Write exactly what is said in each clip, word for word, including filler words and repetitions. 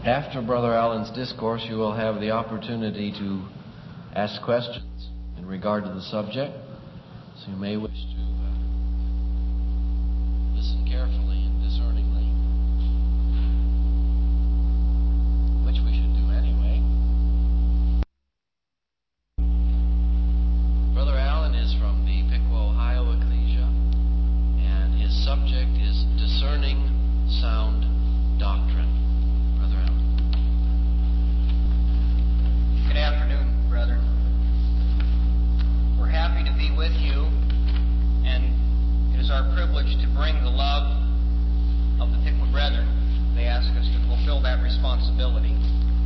After Brother Allen's discourse, you will have the opportunity to ask questions in regard to the subject. So you may wish to uh, listen carefully and discerningly, which we should do anyway. Brother Allen is from the Piqua, Ohio Ecclesia, and his subject is discerning sound doctrine. Brother Allen. Good afternoon, brethren. We're happy to be with you, and it is our privilege to bring the love of the Piqua brethren. They ask us to fulfill that responsibility.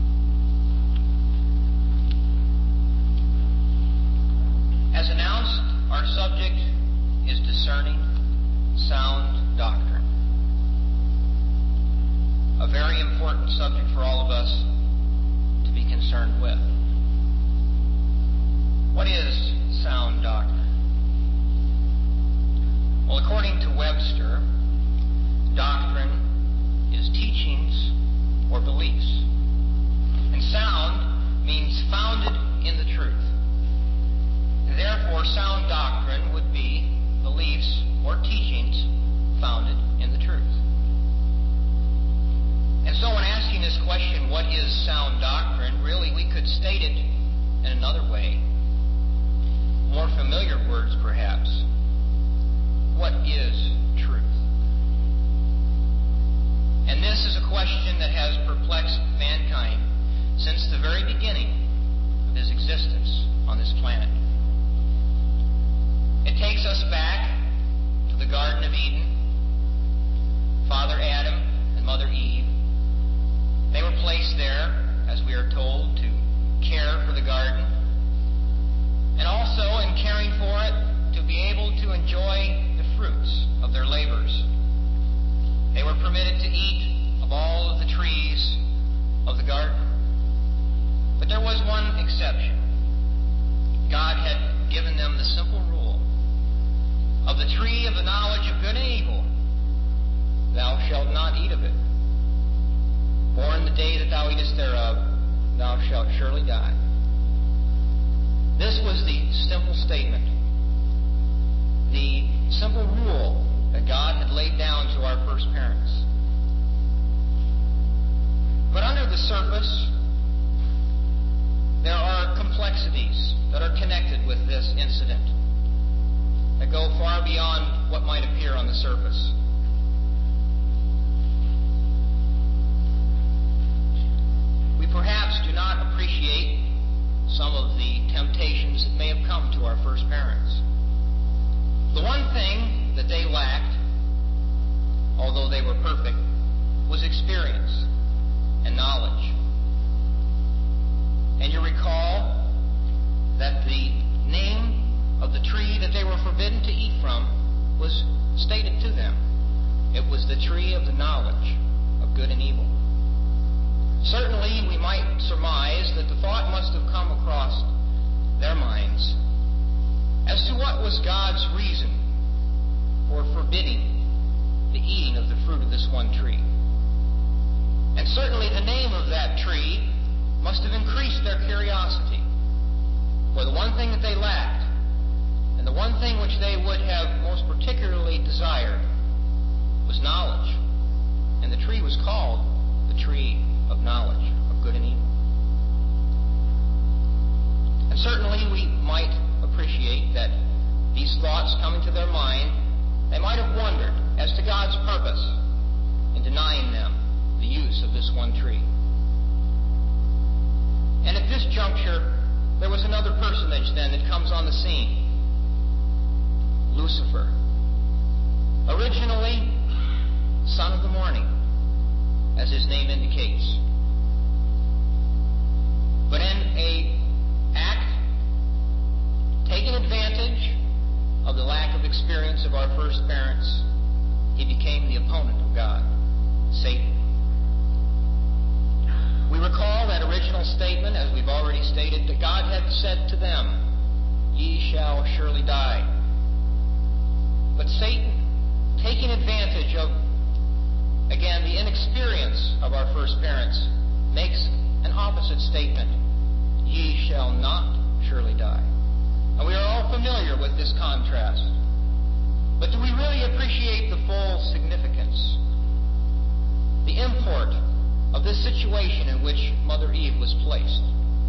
As announced, our subject is discerning sound doctrine. A very important subject for all of us to be concerned with. What is sound doctrine? Well, according to Webster, doctrine is teachings or beliefs. And sound means founded in the truth. Therefore, sound doctrine would be beliefs or teachings founded in the truth. And so in asking this question, what is sound doctrine, really we could state it in another way. More familiar words, perhaps. What is truth? And this is a question that has perplexed mankind since the very beginning of his existence on this planet. It takes us back to the Garden of Eden. Father Adam and Mother Eve. They were placed there, as we are told, to care for the garden, and also in caring for it, to be able to enjoy the fruits of their labors. They were permitted to eat of all of the trees of the garden. But there was one exception. God had given them the simple rule of the tree of the knowledge of good and evil. Thou shalt not eat of it. For in the day that thou eatest thereof, thou shalt surely die. This was the simple statement, the simple rule that God had laid down to our first parents. But under the surface, there are complexities that are connected with this incident that go far beyond what might appear on the surface. We perhaps do not appreciate some of the temptations that may have come to our first parents. The one thing that they lacked, although they were perfect, was experience and knowledge. And you recall that the name of the tree that they were forbidden to eat from was stated to them. It was the tree of the knowledge of good and evil. Certainly, we might surmise that the thought must have come across their minds as to what was God's reason for forbidding the eating of the fruit of this one tree. And certainly the name of that tree must have increased their curiosity. For the one thing that they lacked, and the one thing which they would have most particularly desired, was knowledge. And the tree was called the tree of knowledge of good and evil. And certainly we might appreciate that these thoughts coming to their mind, they might have wondered as to God's purpose in denying them the use of this one tree. And at this juncture, there was another personage then that comes on the scene. Lucifer. Originally, son of the morning, as his name indicates. But in a act taking advantage of the lack of experience of our first parents, he became the opponent of God, Satan. We recall that original statement, as we've already stated, that God had said to them, "Ye shall surely die." But Satan, taking advantage of, again, the inexperience of our first parents, opposite statement, ye shall not surely die. And we are all familiar with this contrast. But do we really appreciate the full significance, the import of this situation in which Mother Eve was placed?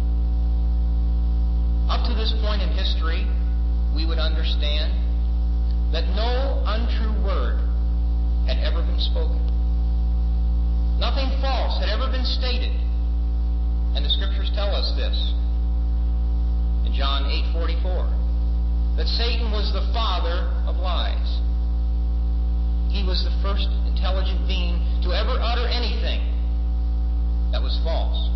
Up to this point in history, we would understand that no untrue word had ever been spoken. Nothing false had ever been stated. And the Scriptures tell us this in John eight forty-four, that Satan was the father of lies. He was the first intelligent being to ever utter anything that was false.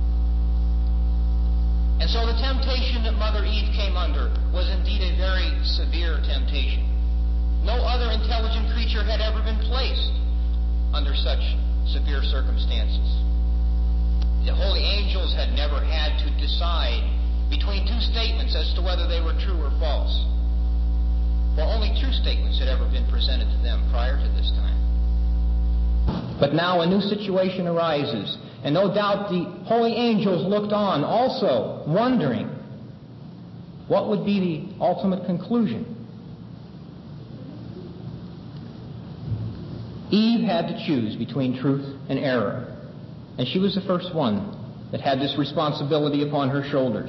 And so the temptation that Mother Eve came under was indeed a very severe temptation. No other intelligent creature had ever been placed under such severe circumstances. The holy angels had never had to decide between two statements as to whether they were true or false. For only true statements had ever been presented to them prior to this time. But now a new situation arises, and no doubt the holy angels looked on also, wondering what would be the ultimate conclusion. Eve had to choose between truth and error, and she was the first one that had this responsibility upon her shoulders.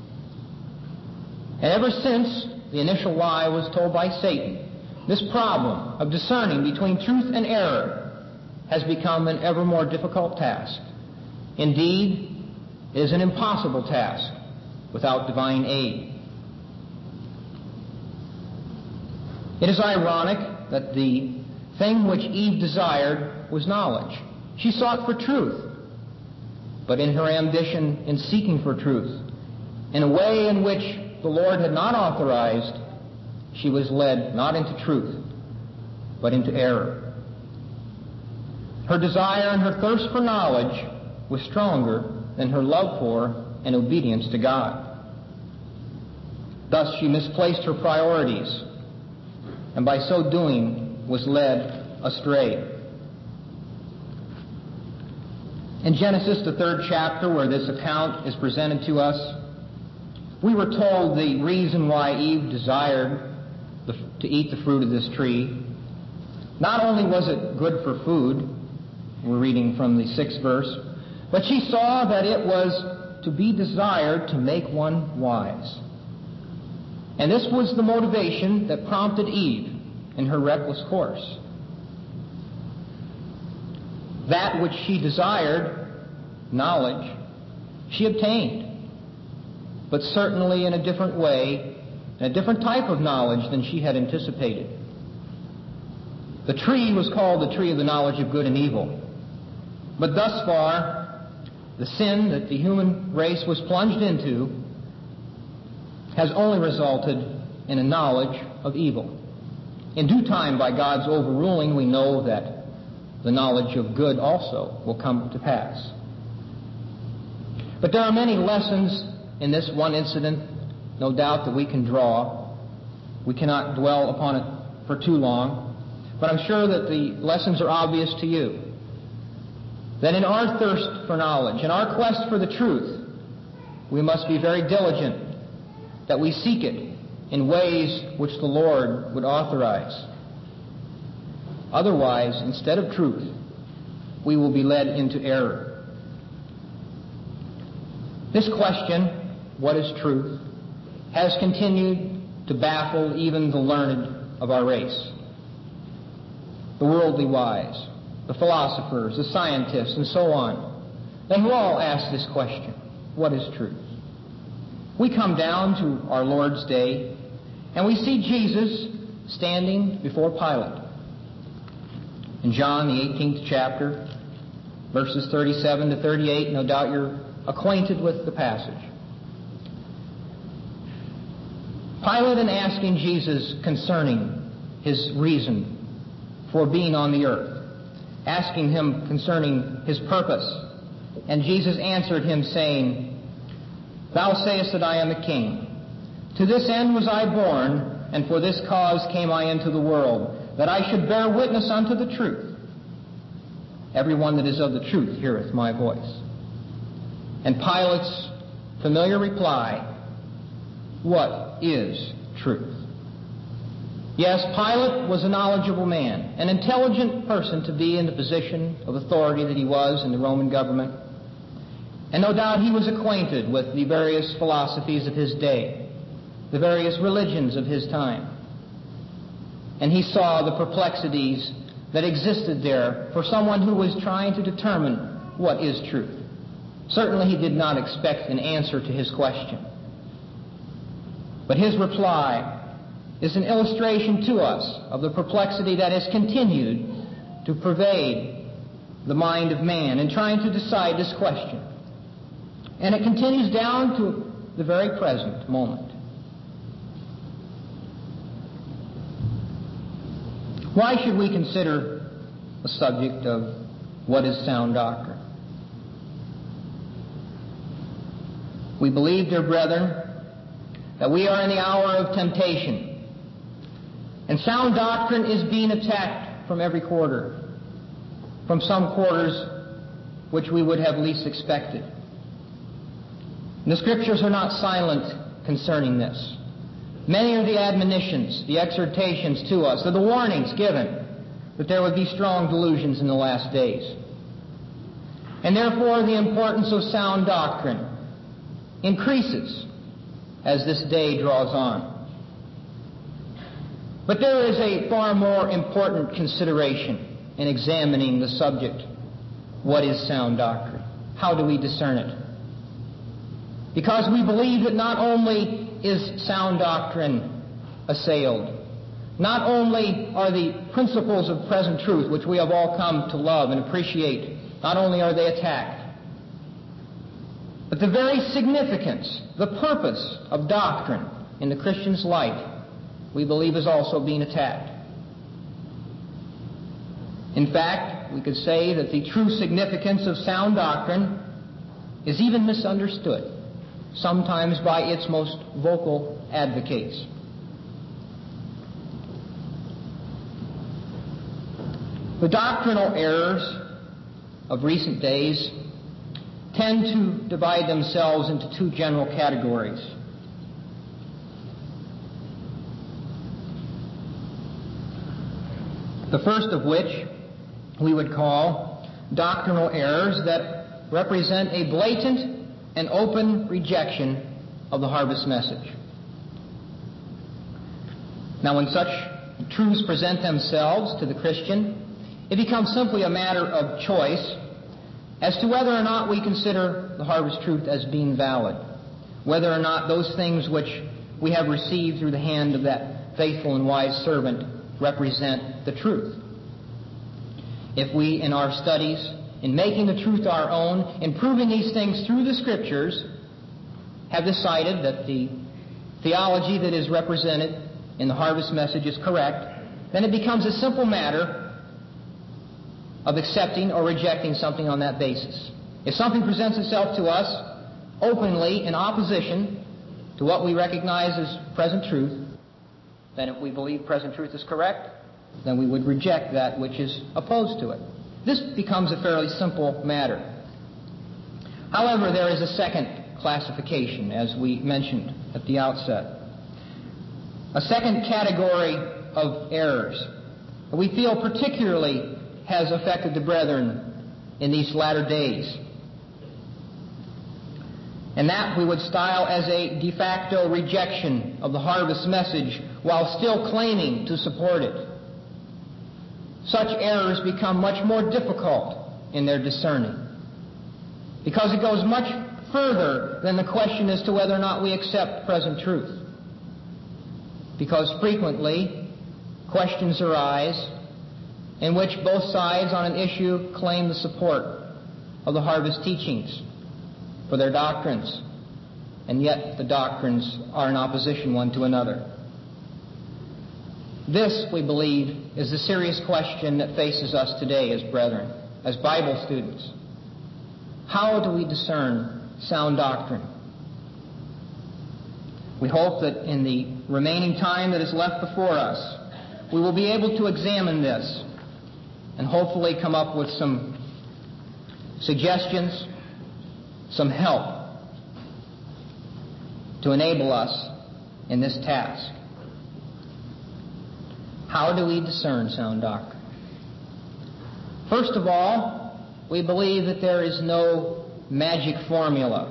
And ever since the initial lie was told by Satan, this problem of discerning between truth and error has become an ever more difficult task. Indeed, it is an impossible task without divine aid. It is ironic that the thing which Eve desired was knowledge. She sought for truth, but in her ambition in seeking for truth, in a way in which the Lord had not authorized, she was led not into truth, but into error. Her desire and her thirst for knowledge was stronger than her love for and obedience to God. Thus she misplaced her priorities, and by so doing was led astray. In Genesis, the third chapter, where this account is presented to us, we were told the reason why Eve desired the, to eat the fruit of this tree. Not only was it good for food, we're reading from the sixth verse, but she saw that it was to be desired to make one wise. And this was the motivation that prompted Eve in her reckless course. That which she desired, knowledge, she obtained, but certainly in a different way, in a different type of knowledge than she had anticipated. The tree was called the tree of the knowledge of good and evil. But thus far, the sin that the human race was plunged into has only resulted in a knowledge of evil. In due time, by God's overruling, we know that the knowledge of good also will come to pass. But there are many lessons in this one incident, no doubt, that we can draw. We cannot dwell upon it for too long, but I'm sure that the lessons are obvious to you. That in our thirst for knowledge, in our quest for the truth, we must be very diligent that we seek it in ways which the Lord would authorize. Otherwise, instead of truth, we will be led into error. This question, what is truth, has continued to baffle even the learned of our race. The worldly wise, the philosophers, the scientists, and so on. They who all ask this question, what is truth? We come down to our Lord's day, and we see Jesus standing before Pilate. In John, the eighteenth chapter, verses thirty-seven to thirty-eight, no doubt you're acquainted with the passage. Pilate, in asking Jesus concerning his reason for being on the earth, asking him concerning his purpose, and Jesus answered him, saying, Thou sayest that I am a king. To this end was I born, and for this cause came I into the world, that I should bear witness unto the truth. Everyone that is of the truth heareth my voice. And Pilate's familiar reply, "What is truth?" Yes, Pilate was a knowledgeable man, an intelligent person to be in the position of authority that he was in the Roman government. And no doubt he was acquainted with the various philosophies of his day, the various religions of his time. And he saw the perplexities that existed there for someone who was trying to determine what is truth. Certainly he did not expect an answer to his question. But his reply is an illustration to us of the perplexity that has continued to pervade the mind of man in trying to decide this question. And it continues down to the very present moment. Why should we consider the subject of what is sound doctrine? We believe, dear brethren, that we are in the hour of temptation. And sound doctrine is being attacked from every quarter, from some quarters which we would have least expected. And the Scriptures are not silent concerning this. Many are the admonitions, the exhortations to us, or the warnings given that there would be strong delusions in the last days. And therefore the importance of sound doctrine increases as this day draws on. But there is a far more important consideration in examining the subject, what is sound doctrine? How do we discern it? Because we believe that not only is sound doctrine assailed, not only are the principles of present truth, which we have all come to love and appreciate, not only are they attacked, but the very significance, the purpose of doctrine in the Christian's life, we believe is also being attacked. In fact, we could say that the true significance of sound doctrine is even misunderstood, sometimes by its most vocal advocates. The doctrinal errors of recent days tend to divide themselves into two general categories. The first of which we would call doctrinal errors that represent a blatant and open rejection of the harvest message. Now, when such truths present themselves to the Christian, it becomes simply a matter of choice as to whether or not we consider the harvest truth as being valid, whether or not those things which we have received through the hand of that faithful and wise servant represent the truth. If we, in our studies, in making the truth our own, in proving these things through the Scriptures, have decided that the theology that is represented in the harvest message is correct, then it becomes a simple matter of accepting or rejecting something on that basis. If something presents itself to us openly in opposition to what we recognize as present truth, then if we believe present truth is correct, then we would reject that which is opposed to it. This becomes a fairly simple matter. However, there is a second classification, as we mentioned at the outset. A second category of errors that we feel particularly has affected the brethren in these latter days. And that we would style as a de facto rejection of the harvest message while still claiming to support it. Such errors become much more difficult in their discerning, because it goes much further than the question as to whether or not we accept present truth. Because frequently questions arise in which both sides on an issue claim the support of the harvest teachings for their doctrines, and yet the doctrines are in opposition one to another. This, we believe, is the serious question that faces us today as brethren, as Bible students. How do we discern sound doctrine? We hope that in the remaining time that is left before us, we will be able to examine this and hopefully come up with some suggestions some help to enable us in this task. How do we discern sound doctrine? First of all, we believe that there is no magic formula.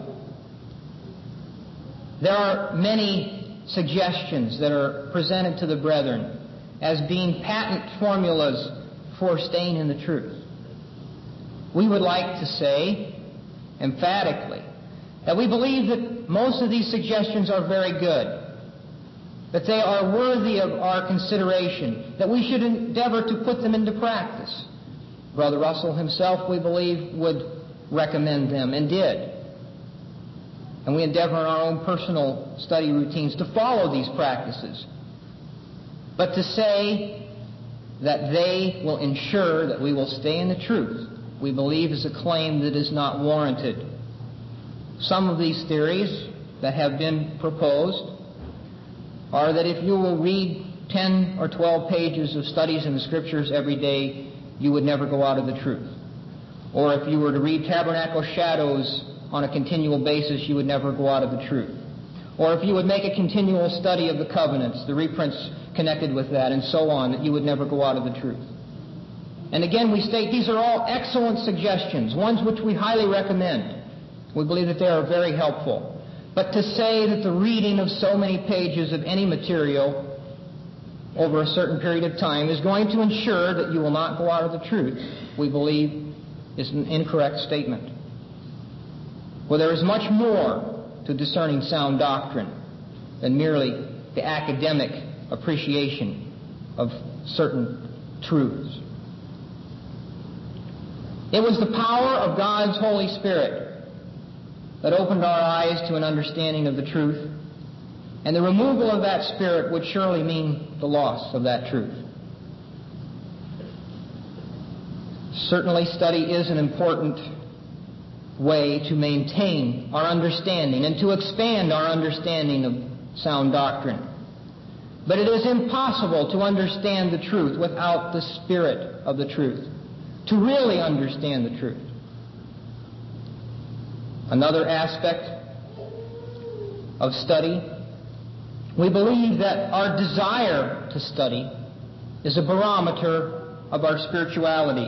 There are many suggestions that are presented to the brethren as being patent formulas for staying in the truth. We would like to say emphatically that we believe that most of these suggestions are very good, that they are worthy of our consideration, that we should endeavor to put them into practice. Brother Russell himself, we believe, would recommend them and did. And we endeavor in our own personal study routines to follow these practices. But to say that they will ensure that we will stay in the truth, we believe is a claim that is not warranted. Some of these theories that have been proposed are that if you will read ten or twelve pages of studies in the Scriptures every day, you would never go out of the truth. Or if you were to read Tabernacle Shadows on a continual basis, you would never go out of the truth. Or if you would make a continual study of the covenants, the reprints connected with that, and so on, that you would never go out of the truth. And again, we state these are all excellent suggestions, ones which we highly recommend. We believe that they are very helpful. But to say that the reading of so many pages of any material over a certain period of time is going to ensure that you will not go out of the truth, we believe is an incorrect statement. Well, there is much more to discerning sound doctrine than merely the academic appreciation of certain truths. It was the power of God's Holy Spirit that opened our eyes to an understanding of the truth, and the removal of that Spirit would surely mean the loss of that truth. Certainly, study is an important way to maintain our understanding and to expand our understanding of sound doctrine. But it is impossible to understand the truth without the Spirit of the truth, to really understand the truth. Another aspect of study, we believe that our desire to study is a barometer of our spirituality.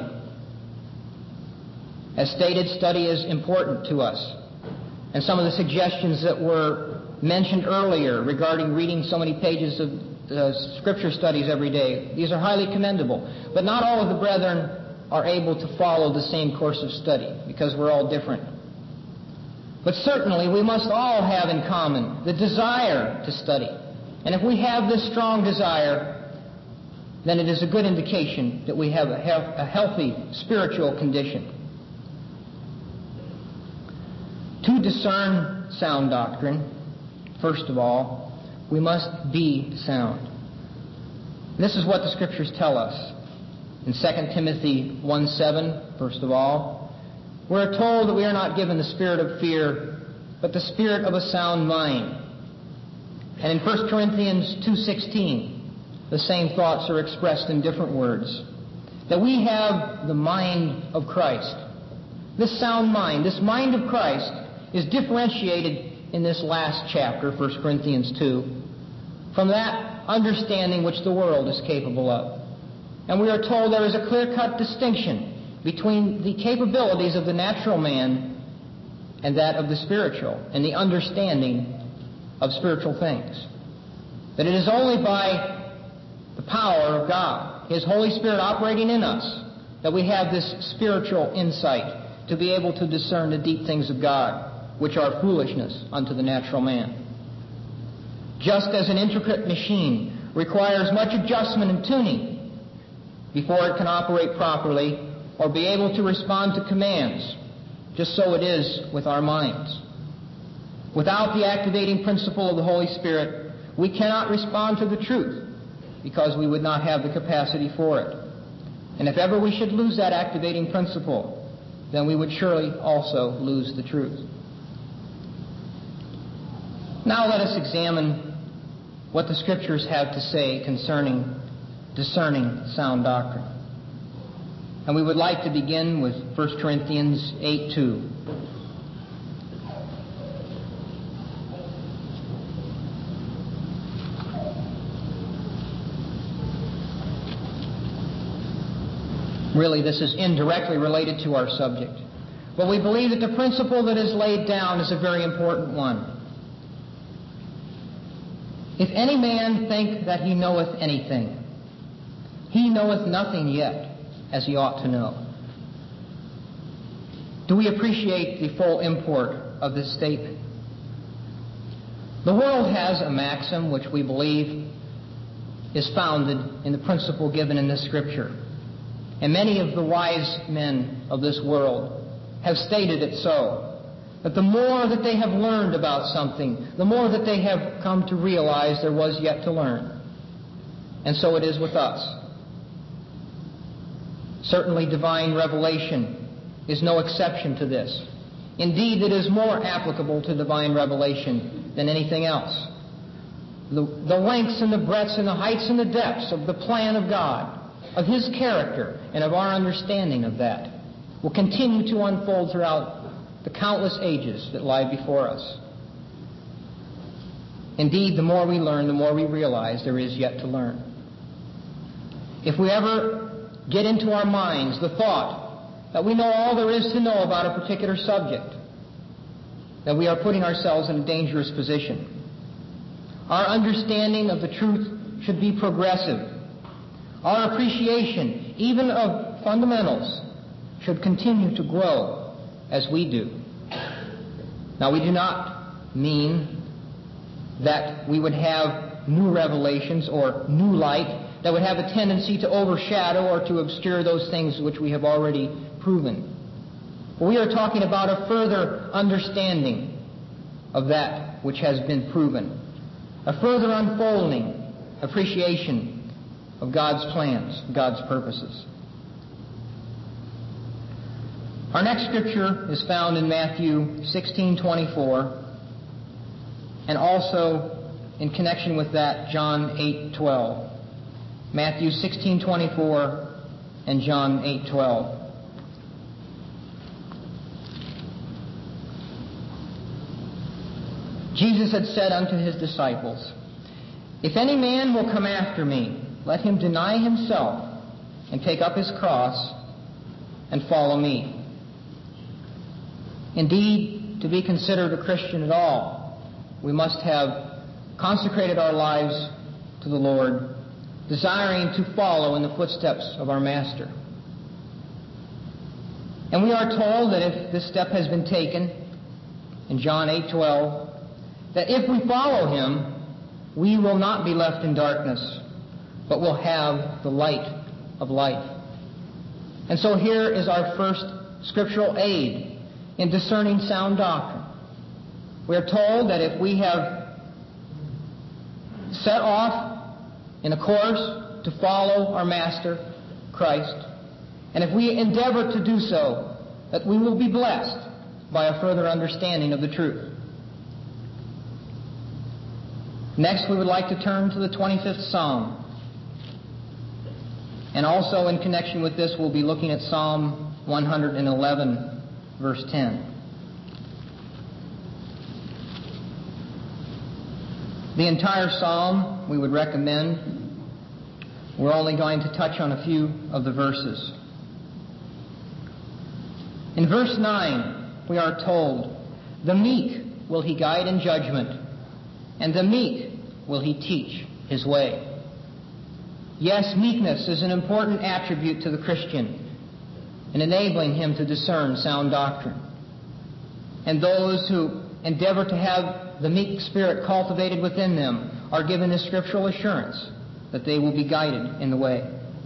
As stated, study is important to us. And some of the suggestions that were mentioned earlier regarding reading so many pages of uh, Scripture studies every day, these are highly commendable. But not all of the brethren are able to follow the same course of study because we're all different. But certainly we must all have in common the desire to study. And if we have this strong desire, then it is a good indication that we have a, he- a healthy spiritual condition. To discern sound doctrine, first of all, we must be sound. This is what the Scriptures tell us. In Second Timothy one seven, first of all, we're told that we are not given the spirit of fear, but the spirit of a sound mind. And in First Corinthians two sixteen, the same thoughts are expressed in different words. That we have the mind of Christ. This sound mind, this mind of Christ, is differentiated in this last chapter, First Corinthians two, from that understanding which the world is capable of. And we are told there is a clear-cut distinction between the capabilities of the natural man and that of the spiritual, and the understanding of spiritual things. That it is only by the power of God, His Holy Spirit operating in us, that we have this spiritual insight to be able to discern the deep things of God, which are foolishness unto the natural man. Just as an intricate machine requires much adjustment and tuning before it can operate properly or be able to respond to commands, just so it is with our minds. Without the activating principle of the Holy Spirit, we cannot respond to the truth because we would not have the capacity for it. And if ever we should lose that activating principle, then we would surely also lose the truth. Now let us examine what the Scriptures have to say concerning discerning sound doctrine. And we would like to begin with First Corinthians eight two. Really, this is indirectly related to our subject. But we believe that the principle that is laid down is a very important one. If any man think that he knoweth anything, he knoweth nothing yet as he ought to know. Do we appreciate the full import of this statement? The world has a maxim which we believe is founded in the principle given in this Scripture. And many of the wise men of this world have stated it so, that the more that they have learned about something, the more that they have come to realize there was yet to learn. And so it is with us. Certainly divine revelation is no exception to this. Indeed, it is more applicable to divine revelation than anything else. The, the lengths and the breadths and the heights and the depths of the plan of God, of His character, and of our understanding of that will continue to unfold throughout the countless ages that lie before us. Indeed, the more we learn, the more we realize there is yet to learn. If we ever get into our minds the thought that we know all there is to know about a particular subject, that we are putting ourselves in a dangerous position. Our understanding of the truth should be progressive. Our appreciation, even of fundamentals, should continue to grow as we do. Now, we do not mean that we would have new revelations or new light that would have a tendency to overshadow or to obscure those things which we have already proven. But we are talking about a further understanding of that which has been proven, a further unfolding, appreciation of God's plans, God's purposes. Our next scripture is found in Matthew sixteen twenty-four, and also in connection with that, John eight twelve. Matthew sixteen twenty-four and John eight twelve. Jesus had said unto His disciples, If any man will come after me, let him deny himself and take up his cross and follow me. Indeed, to be considered a Christian at all, we must have consecrated our lives to the Lord, desiring to follow in the footsteps of our Master. And we are told that if this step has been taken, in John eight twelve, that if we follow Him, we will not be left in darkness, but will have the light of life. And so here is our first scriptural aid in discerning sound doctrine. We are told that if we have set off in a course to follow our Master, Christ, and if we endeavor to do so, that we will be blessed by a further understanding of the truth. Next, we would like to turn to the twenty-fifth Psalm. And also in connection with this, we'll be looking at Psalm one hundred eleven, verse ten. The entire psalm we would recommend. We're only going to touch on a few of the verses. In verse nine, we are told, The meek will He guide in judgment, and the meek will He teach His way. Yes, meekness is an important attribute to the Christian in enabling him to discern sound doctrine. And those who endeavor to have the meek spirit cultivated within them are given this scriptural assurance that they will be guided in the way.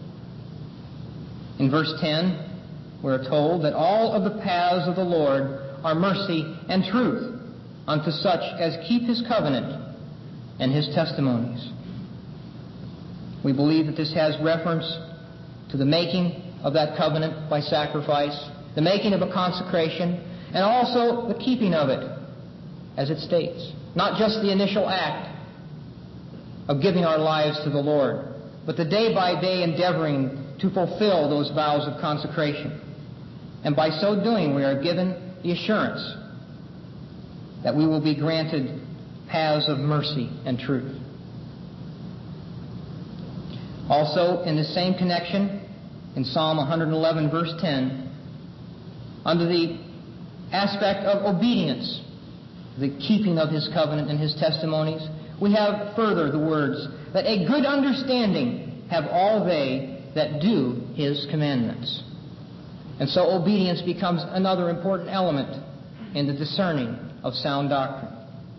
In verse ten, we're told that all of the paths of the Lord are mercy and truth unto such as keep His covenant and His testimonies. We believe that this has reference to the making of that covenant by sacrifice, the making of a consecration, and also the keeping of it, as it states. Not just the initial act of giving our lives to the Lord, but the day-by-day endeavoring to fulfill those vows of consecration. And by so doing, we are given the assurance that we will be granted paths of mercy and truth. Also, in the same connection, in Psalm one eleven, verse ten, under the aspect of obedience, the keeping of His covenant and His testimonies, we have further the words that a good understanding have all they that do His commandments. And so obedience becomes another important element in the discerning of sound doctrine.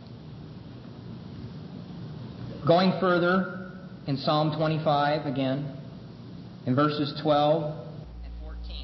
Going further in Psalm twenty-five again, in verses twelve and fourteen.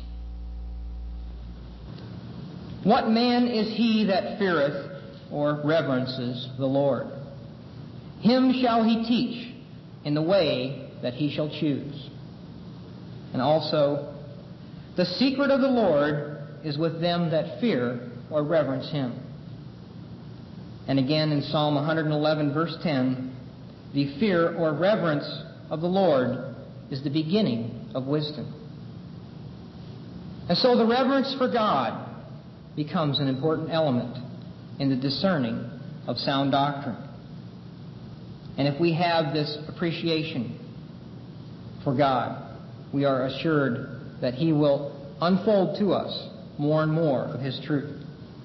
What man is he that feareth or reverences the Lord? Him shall he teach in the way that he shall choose. And also, the secret of the Lord is with them that fear or reverence Him. And again in Psalm one eleven, verse ten, the fear or reverence of the Lord is the beginning of wisdom. And so the reverence for God becomes an important element in the discerning of sound doctrine. And if we have this appreciation for God, we are assured that He will unfold to us more and more of His truth.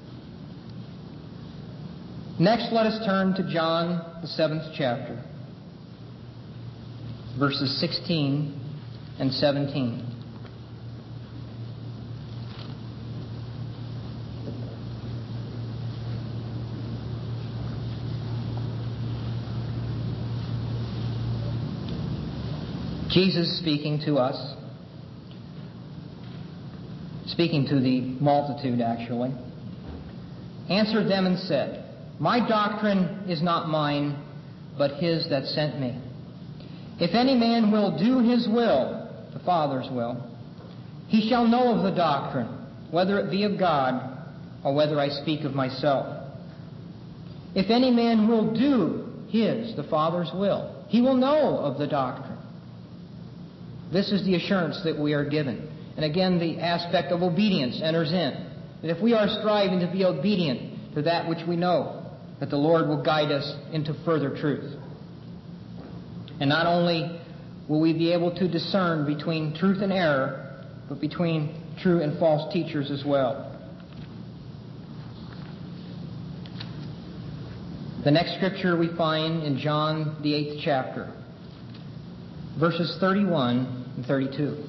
Next, let us turn to John, the seventh chapter, verses sixteen and seventeen. Jesus speaking to us, speaking to the multitude actually, answered them and said, My doctrine is not mine, but His that sent me. If any man will do His will, the Father's will, he shall know of the doctrine, whether it be of God or whether I speak of myself. If any man will do His, the Father's will, he will know of the doctrine. This is the assurance that we are given. And again, the aspect of obedience enters in. That if we are striving to be obedient to that which we know, that the Lord will guide us into further truth. And not only will we be able to discern between truth and error, but between true and false teachers as well. The next scripture we find in John, the eighth chapter, verses thirty-one and thirty-two.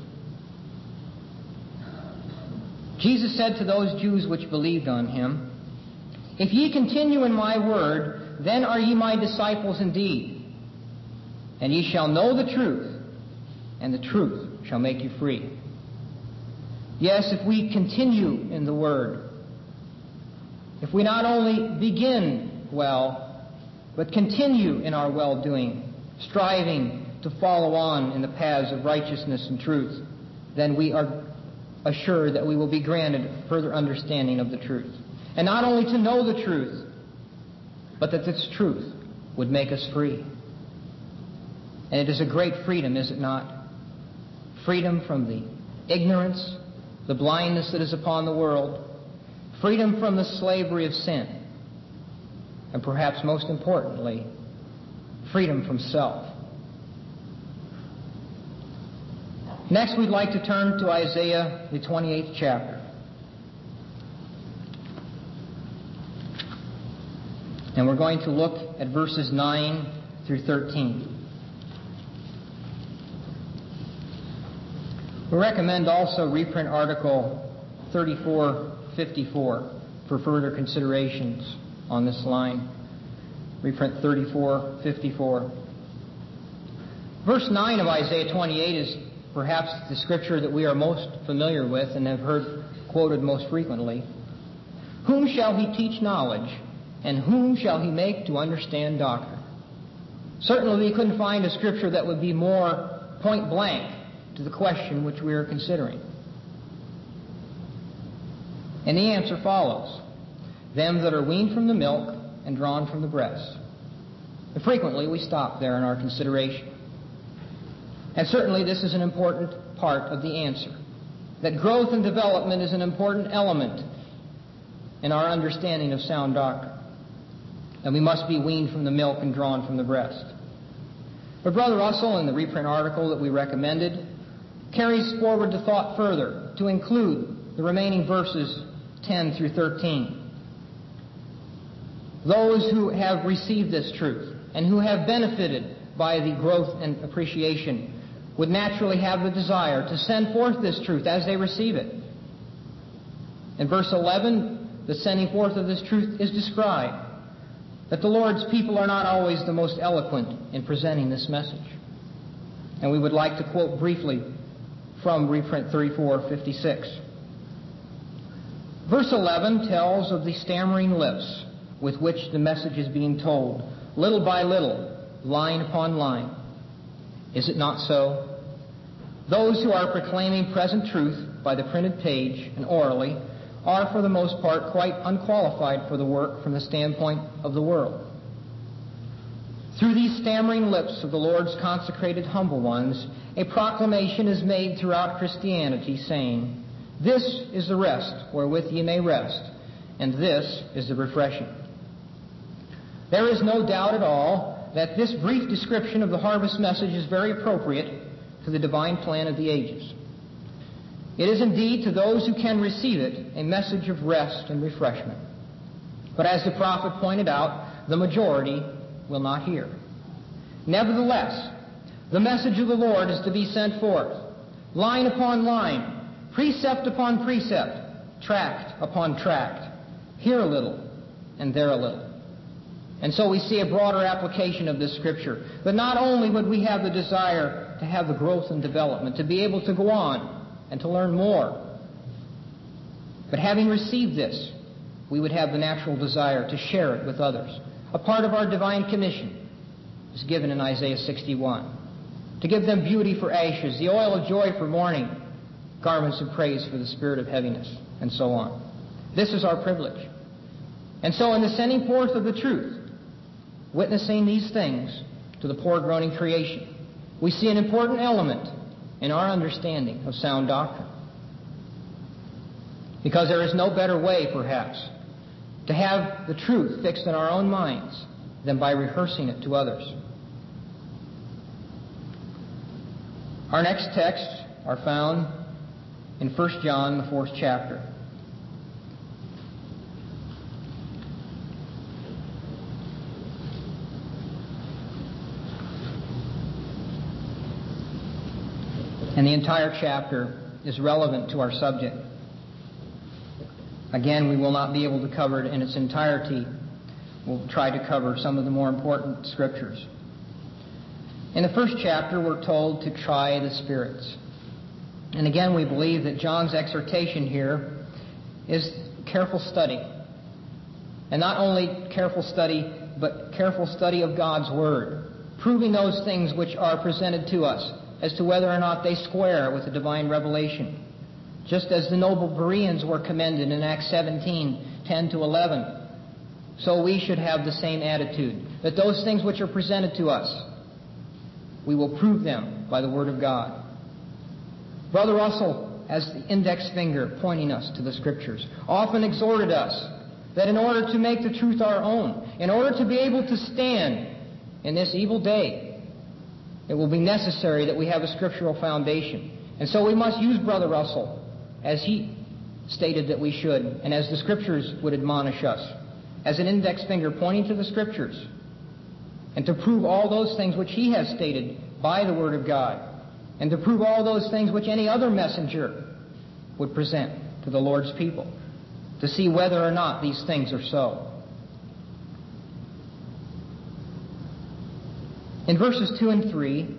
Jesus said to those Jews which believed on Him, If ye continue in my word, then are ye my disciples indeed. And ye shall know the truth, and the truth shall make you free. Yes, if we continue in the word, if we not only begin well, but continue in our well-doing, striving to follow on in the paths of righteousness and truth, then we are assured that we will be granted further understanding of the truth. And not only to know the truth, but that this truth would make us free. And it is a great freedom, is it not? Freedom from the ignorance, the blindness that is upon the world, freedom from the slavery of sin, and perhaps most importantly, freedom from self. Next, we'd like to turn to Isaiah, the twenty-eighth chapter. And we're going to look at verses nine through thirteen. We recommend also reprint article thirty-four fifty-four for further considerations on this line. Reprint thirty-four fifty-four. Verse nine of Isaiah twenty-eight is perhaps the scripture that we are most familiar with and have heard quoted most frequently. Whom shall He teach knowledge, and whom shall He make to understand doctrine? Certainly we couldn't find a scripture that would be more point blank to the question which we are considering. And the answer follows. Them that are weaned from the milk and drawn from the breast. And frequently we stop there in our consideration. And certainly this is an important part of the answer. That growth and development is an important element in our understanding of sound doctrine. And we must be weaned from the milk and drawn from the breast. But Brother Russell, in the reprint article that we recommended, carries forward the thought further to include the remaining verses ten through thirteen. Those who have received this truth and who have benefited by the growth and appreciation would naturally have the desire to send forth this truth as they receive it. In verse eleven, the sending forth of this truth is described, that the Lord's people are not always the most eloquent in presenting this message. And we would like to quote briefly from reprint thirty-four fifty-six. Verse eleven tells of the stammering lips with which the message is being told, little by little, line upon line. Is it not so? Those who are proclaiming present truth by the printed page and orally are for the most part quite unqualified for the work from the standpoint of the world. Through these stammering lips of the Lord's consecrated humble ones, a proclamation is made throughout Christianity saying, "This is the rest wherewith ye may rest, and this is the refreshing." There is no doubt at all that this brief description of the harvest message is very appropriate to the divine plan of the ages. It is indeed, to those who can receive it, a message of rest and refreshment. But as the prophet pointed out, the majority will not hear. Nevertheless, the message of the Lord is to be sent forth, line upon line, precept upon precept, tract upon tract, here a little and there a little. And so we see a broader application of this scripture, that not only would we have the desire to have the growth and development, to be able to go on and to learn more, but having received this, we would have the natural desire to share it with others. A part of our divine commission is given in Isaiah sixty-one, to give them beauty for ashes, the oil of joy for mourning, garments of praise for the spirit of heaviness, and so on. This is our privilege. And so in the sending forth of the truth, witnessing these things to the poor groaning creation, we see an important element in our understanding of sound doctrine. Because there is no better way, perhaps, to have the truth fixed in our own minds than by rehearsing it to others. Our next texts are found in First John, the fourth chapter. And the entire chapter is relevant to our subject. Again, we will not be able to cover it in its entirety. We'll try to cover some of the more important scriptures. In the first chapter, we're told to try the spirits. And again, we believe that John's exhortation here is careful study. And not only careful study, but careful study of God's Word, proving those things which are presented to us as to whether or not they square with the divine revelation. Just as the noble Bereans were commended in Acts seventeen, ten to eleven, so we should have the same attitude, that those things which are presented to us, we will prove them by the Word of God. Brother Russell, as the index finger pointing us to the Scriptures, often exhorted us that in order to make the truth our own, in order to be able to stand in this evil day, it will be necessary that we have a scriptural foundation. And so we must use Brother Russell as he stated that we should, and as the Scriptures would admonish us, as an index finger pointing to the Scriptures, and to prove all those things which he has stated by the Word of God, and to prove all those things which any other messenger would present to the Lord's people, to see whether or not these things are so. In verses two and three,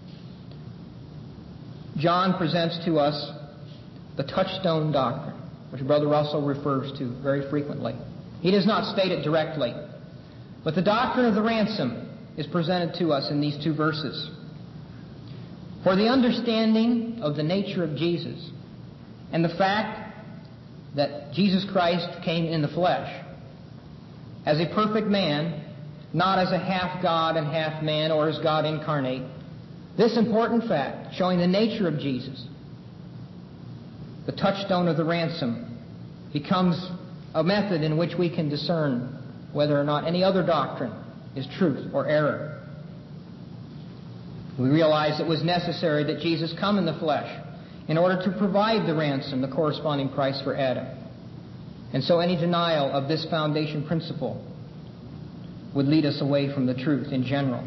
John presents to us the touchstone doctrine, which Brother Russell refers to very frequently. He does not state it directly, but the doctrine of the ransom is presented to us in these two verses. For the understanding of the nature of Jesus and the fact that Jesus Christ came in the flesh as a perfect man, not as a half God and half man or as God incarnate, this important fact, showing the nature of Jesus, the touchstone of the ransom, becomes a method in which we can discern whether or not any other doctrine is truth or error. We realize it was necessary that Jesus come in the flesh in order to provide the ransom, the corresponding price for Adam. And so any denial of this foundation principle would lead us away from the truth in general.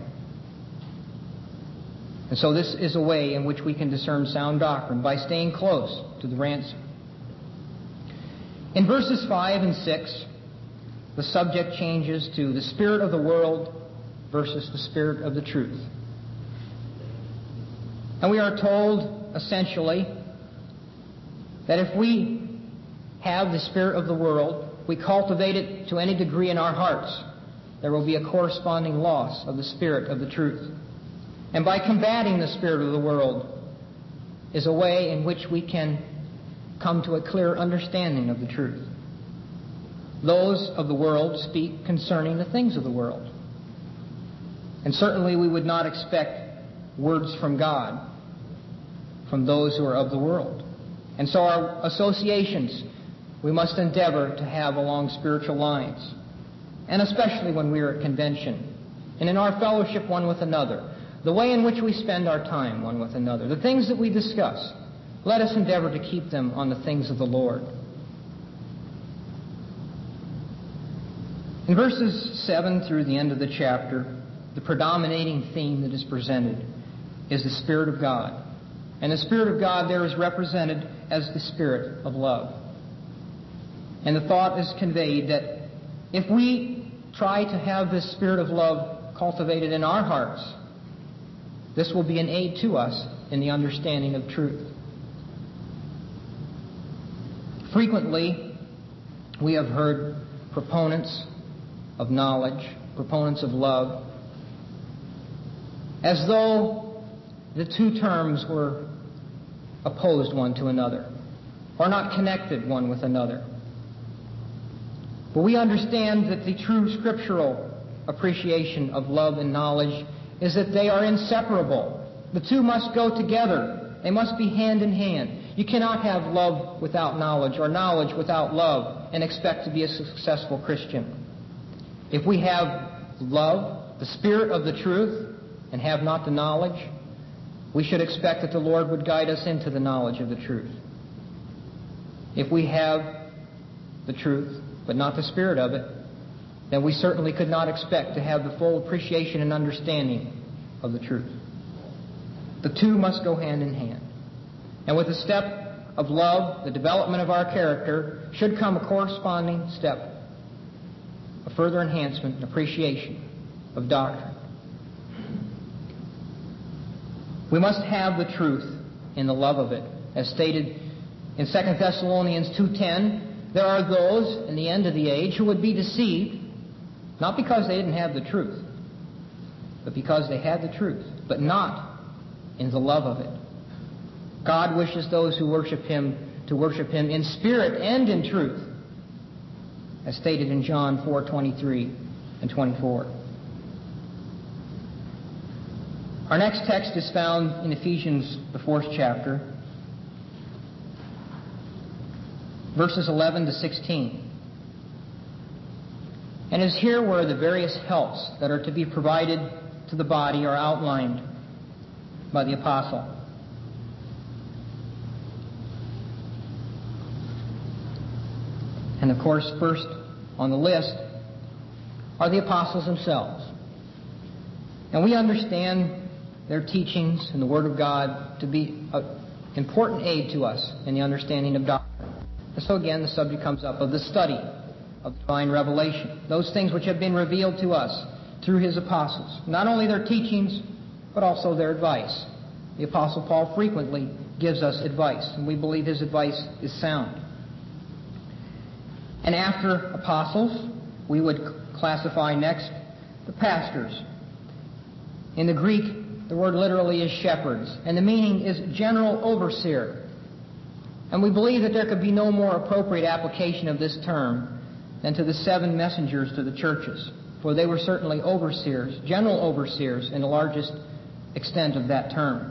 And so this is a way in which we can discern sound doctrine, by staying close to the ransom. In verses five and six, the subject changes to the spirit of the world versus the spirit of the truth. And we are told, essentially, that if we have the spirit of the world, we cultivate it to any degree in our hearts, there will be a corresponding loss of the spirit of the truth. And by combating the spirit of the world is a way in which we can come to a clear understanding of the truth. Those of the world speak concerning the things of the world. And certainly we would not expect words from God from those who are of the world. And so our associations we must endeavor to have along spiritual lines, and especially when we are at convention and in our fellowship one with another, the way in which we spend our time one with another, the things that we discuss, let us endeavor to keep them on the things of the Lord. In verses seven through the end of the chapter, the predominating theme that is presented is the Spirit of God. And the Spirit of God there is represented as the Spirit of love. And the thought is conveyed that if we try to have this Spirit of love cultivated in our hearts, this will be an aid to us in the understanding of truth. Frequently, we have heard proponents of knowledge, proponents of love, as though the two terms were opposed one to another, or not connected one with another. But we understand that the true scriptural appreciation of love and knowledge is that they are inseparable. The two must go together. They must be hand in hand. You cannot have love without knowledge, or knowledge without love, and expect to be a successful Christian. If we have love, the spirit of the truth, and have not the knowledge, we should expect that the Lord would guide us into the knowledge of the truth. If we have the truth, but not the spirit of it, then we certainly could not expect to have the full appreciation and understanding of the truth. The two must go hand in hand. And with the step of love, the development of our character, should come a corresponding step, a further enhancement and appreciation of doctrine. We must have the truth in the love of it. As stated in Second Thessalonians two ten, there are those in the end of the age who would be deceived, not because they didn't have the truth, but because they had the truth, but not in the love of it. God wishes those who worship Him to worship Him in spirit and in truth, as stated in John four twenty-three and twenty-four. Our next text is found in Ephesians, the fourth chapter, verses eleven to sixteen. And it is here where the various helps that are to be provided to the body are outlined by the apostle. And of course, first on the list are the apostles themselves. And we understand their teachings and the Word of God to be an important aid to us in the understanding of doctrine. And so again, the subject comes up of the study of divine revelation, those things which have been revealed to us through His apostles. Not only their teachings, but also their advice. The Apostle Paul frequently gives us advice, and we believe his advice is sound. And after apostles, we would classify next the pastors. In the Greek, the word literally is shepherds, and the meaning is general overseer. And we believe that there could be no more appropriate application of this term than to the seven messengers to the churches, for they were certainly overseers, general overseers in the largest extent of that term.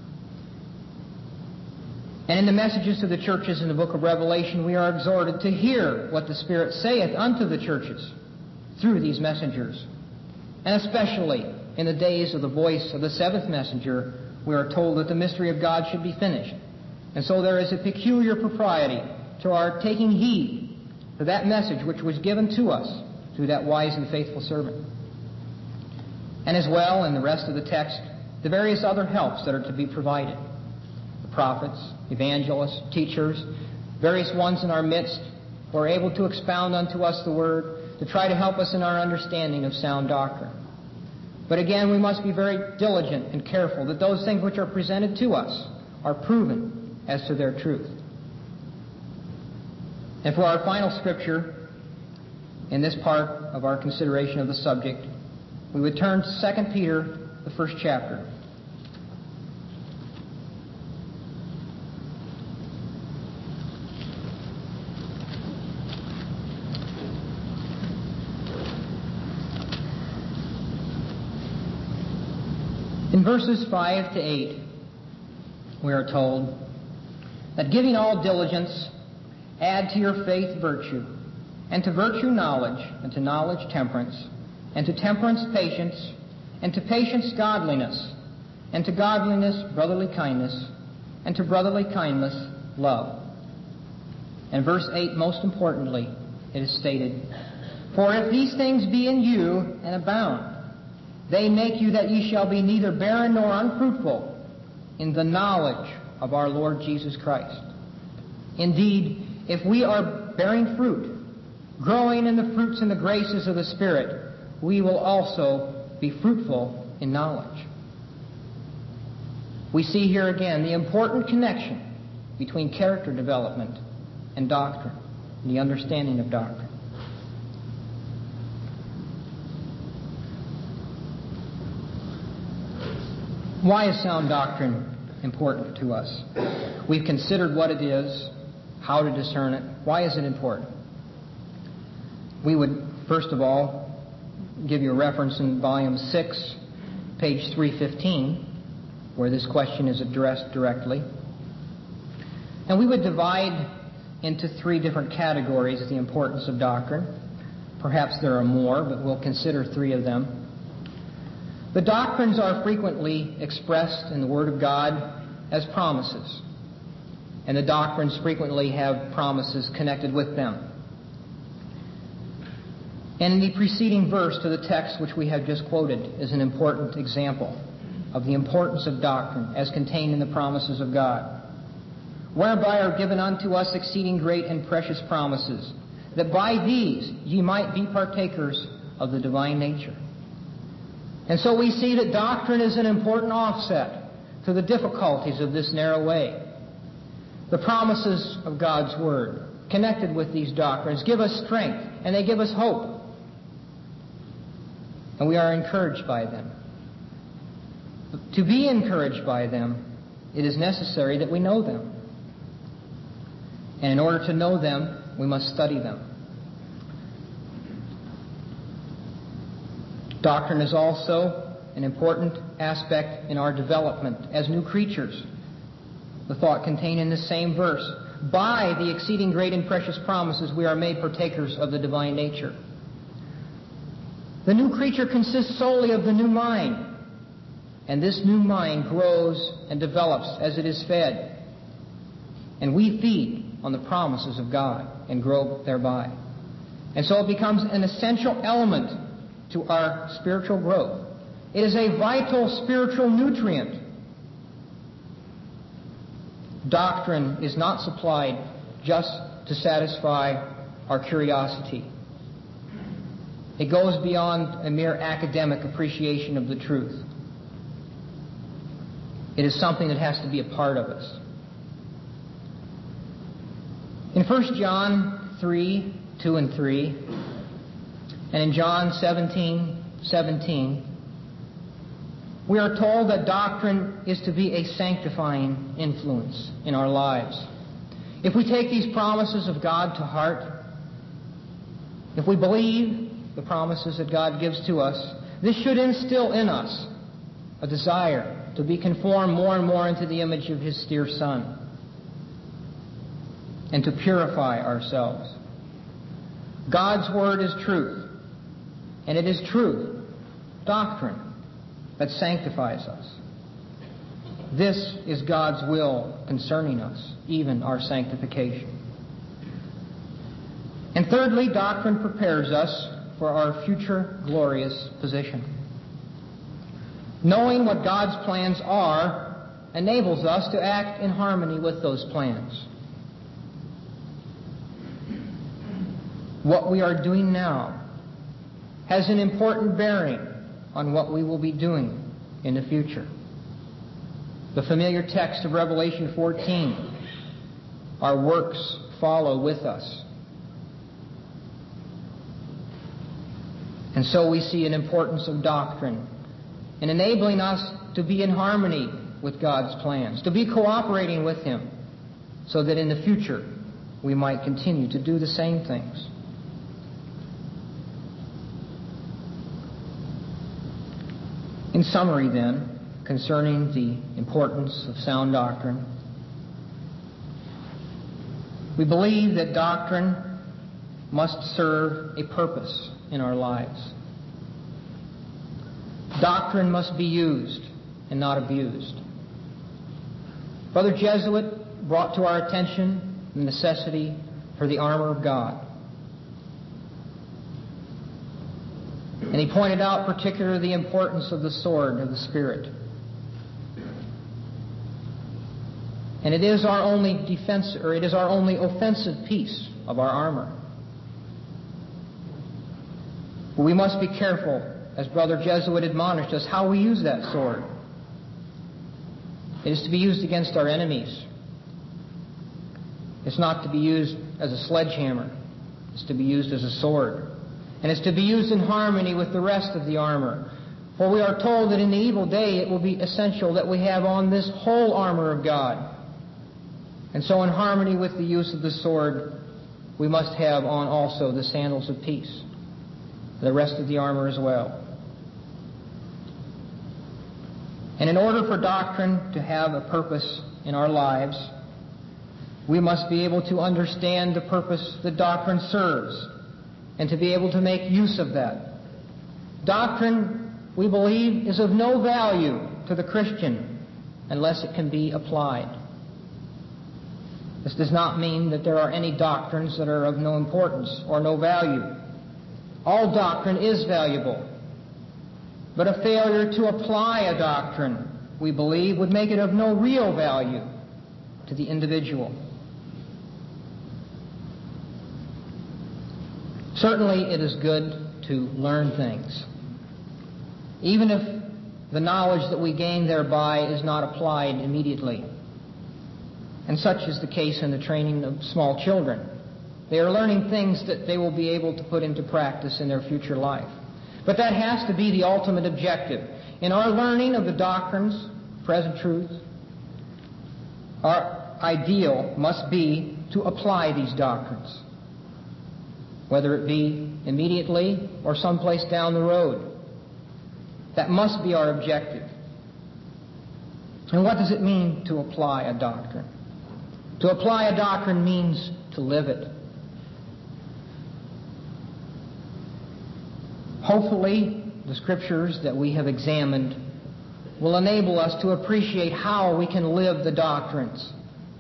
And in the messages to the churches in the book of Revelation, we are exhorted to hear what the Spirit saith unto the churches through these messengers, and especially in the days of the voice of the seventh messenger, we are told that the mystery of God should be finished. And so there is a peculiar propriety to our taking heed to that message which was given to us through that wise and faithful servant. And as well, in the rest of the text, the various other helps that are to be provided. The prophets, evangelists, teachers, various ones in our midst who are able to expound unto us the Word, to try to help us in our understanding of sound doctrine. But again, we must be very diligent and careful that those things which are presented to us are proven as to their truth. And for our final scripture in this part of our consideration of the subject, we would turn to Second Peter, the first chapter. In verses five to eight, we are told that giving all diligence, add to your faith virtue, and to virtue knowledge, and to knowledge temperance, and to temperance patience, and to patience godliness, and to godliness brotherly kindness, and to brotherly kindness love. And verse eight, most importantly, it is stated, for if these things be in you and abound, they make you that ye shall be neither barren nor unfruitful in the knowledge of our Lord Jesus Christ. Indeed, if we are bearing fruit, growing in the fruits and the graces of the Spirit, we will also be fruitful in knowledge. We see here again the important connection between character development and doctrine, and the understanding of doctrine. Why is sound doctrine important to us? We've considered what it is, how to discern it. Why is it important? We would, first of all, give you a reference in volume six, page three fifteen, where this question is addressed directly. And we would divide into three different categories the importance of doctrine. Perhaps there are more, but we'll consider three of them. The doctrines are frequently expressed in the Word of God as promises, and the doctrines frequently have promises connected with them. And the preceding verse to the text which we have just quoted is an important example of the importance of doctrine as contained in the promises of God, whereby are given unto us exceeding great and precious promises, that by these ye might be partakers of the divine nature. And so we see that doctrine is an important offset to the difficulties of this narrow way. The promises of God's Word connected with these doctrines give us strength, and they give us hope. And we are encouraged by them. To be encouraged by them, it is necessary that we know them. And in order to know them, we must study them. Doctrine is also an important aspect in our development as new creatures. The thought contained in this same verse, by the exceeding great and precious promises we are made partakers of the divine nature. The new creature consists solely of the new mind, and this new mind grows and develops as it is fed. And we feed on the promises of God and grow thereby. And so it becomes an essential element to our spiritual growth. It is a vital spiritual nutrient. Doctrine is not supplied just to satisfy our curiosity. It goes beyond a mere academic appreciation of the truth. It is something that has to be a part of us. In First John three, two and three, and in John seventeen, seventeen, we are told that doctrine is to be a sanctifying influence in our lives. If we take these promises of God to heart, if we believe the promises that God gives to us, this should instill in us a desire to be conformed more and more into the image of His dear Son, and to purify ourselves. God's Word is truth, and it is truth, doctrine, that sanctifies us. This is God's will concerning us, even our sanctification. And thirdly, doctrine prepares us for our future glorious position. Knowing what God's plans are enables us to act in harmony with those plans. What we are doing now has an important bearing on what we will be doing in the future. The familiar text of Revelation fourteen, our works follow with us. And so we see an importance of doctrine in enabling us to be in harmony with God's plans, to be cooperating with Him, so that in the future we might continue to do the same things. In summary, then, concerning the importance of sound doctrine, we believe that doctrine must serve a purpose in our lives. Doctrine must be used and not abused. Brother Jesuit brought to our attention the necessity for the armor of God. And he pointed out particularly the importance of the sword of the Spirit. And it is our only defense, or it is our only offensive piece of our armor. But we must be careful, as Brother Jesuit admonished us, how we use that sword. It is to be used against our enemies. It's not to be used as a sledgehammer. It's to be used as a sword. And it's to be used in harmony with the rest of the armor. For we are told that in the evil day it will be essential that we have on this whole armor of God. And so in harmony with the use of the sword, we must have on also the sandals of peace, the rest of the armor as well. And in order for doctrine to have a purpose in our lives, we must be able to understand the purpose that doctrine serves and to be able to make use of that. Doctrine, we believe, is of no value to the Christian unless it can be applied. This does not mean that there are any doctrines that are of no importance or no value. All doctrine is valuable. But a failure to apply a doctrine, we believe, would make it of no real value to the individual. Certainly it is good to learn things, even if the knowledge that we gain thereby is not applied immediately. And such is the case in the training of small children. They are learning things that they will be able to put into practice in their future life. But that has to be the ultimate objective. In our learning of the doctrines, present truths, our ideal must be to apply these doctrines, whether it be immediately or someplace down the road. That must be our objective. And what does it mean to apply a doctrine? To apply a doctrine means to live it. Hopefully, the scriptures that we have examined will enable us to appreciate how we can live the doctrines.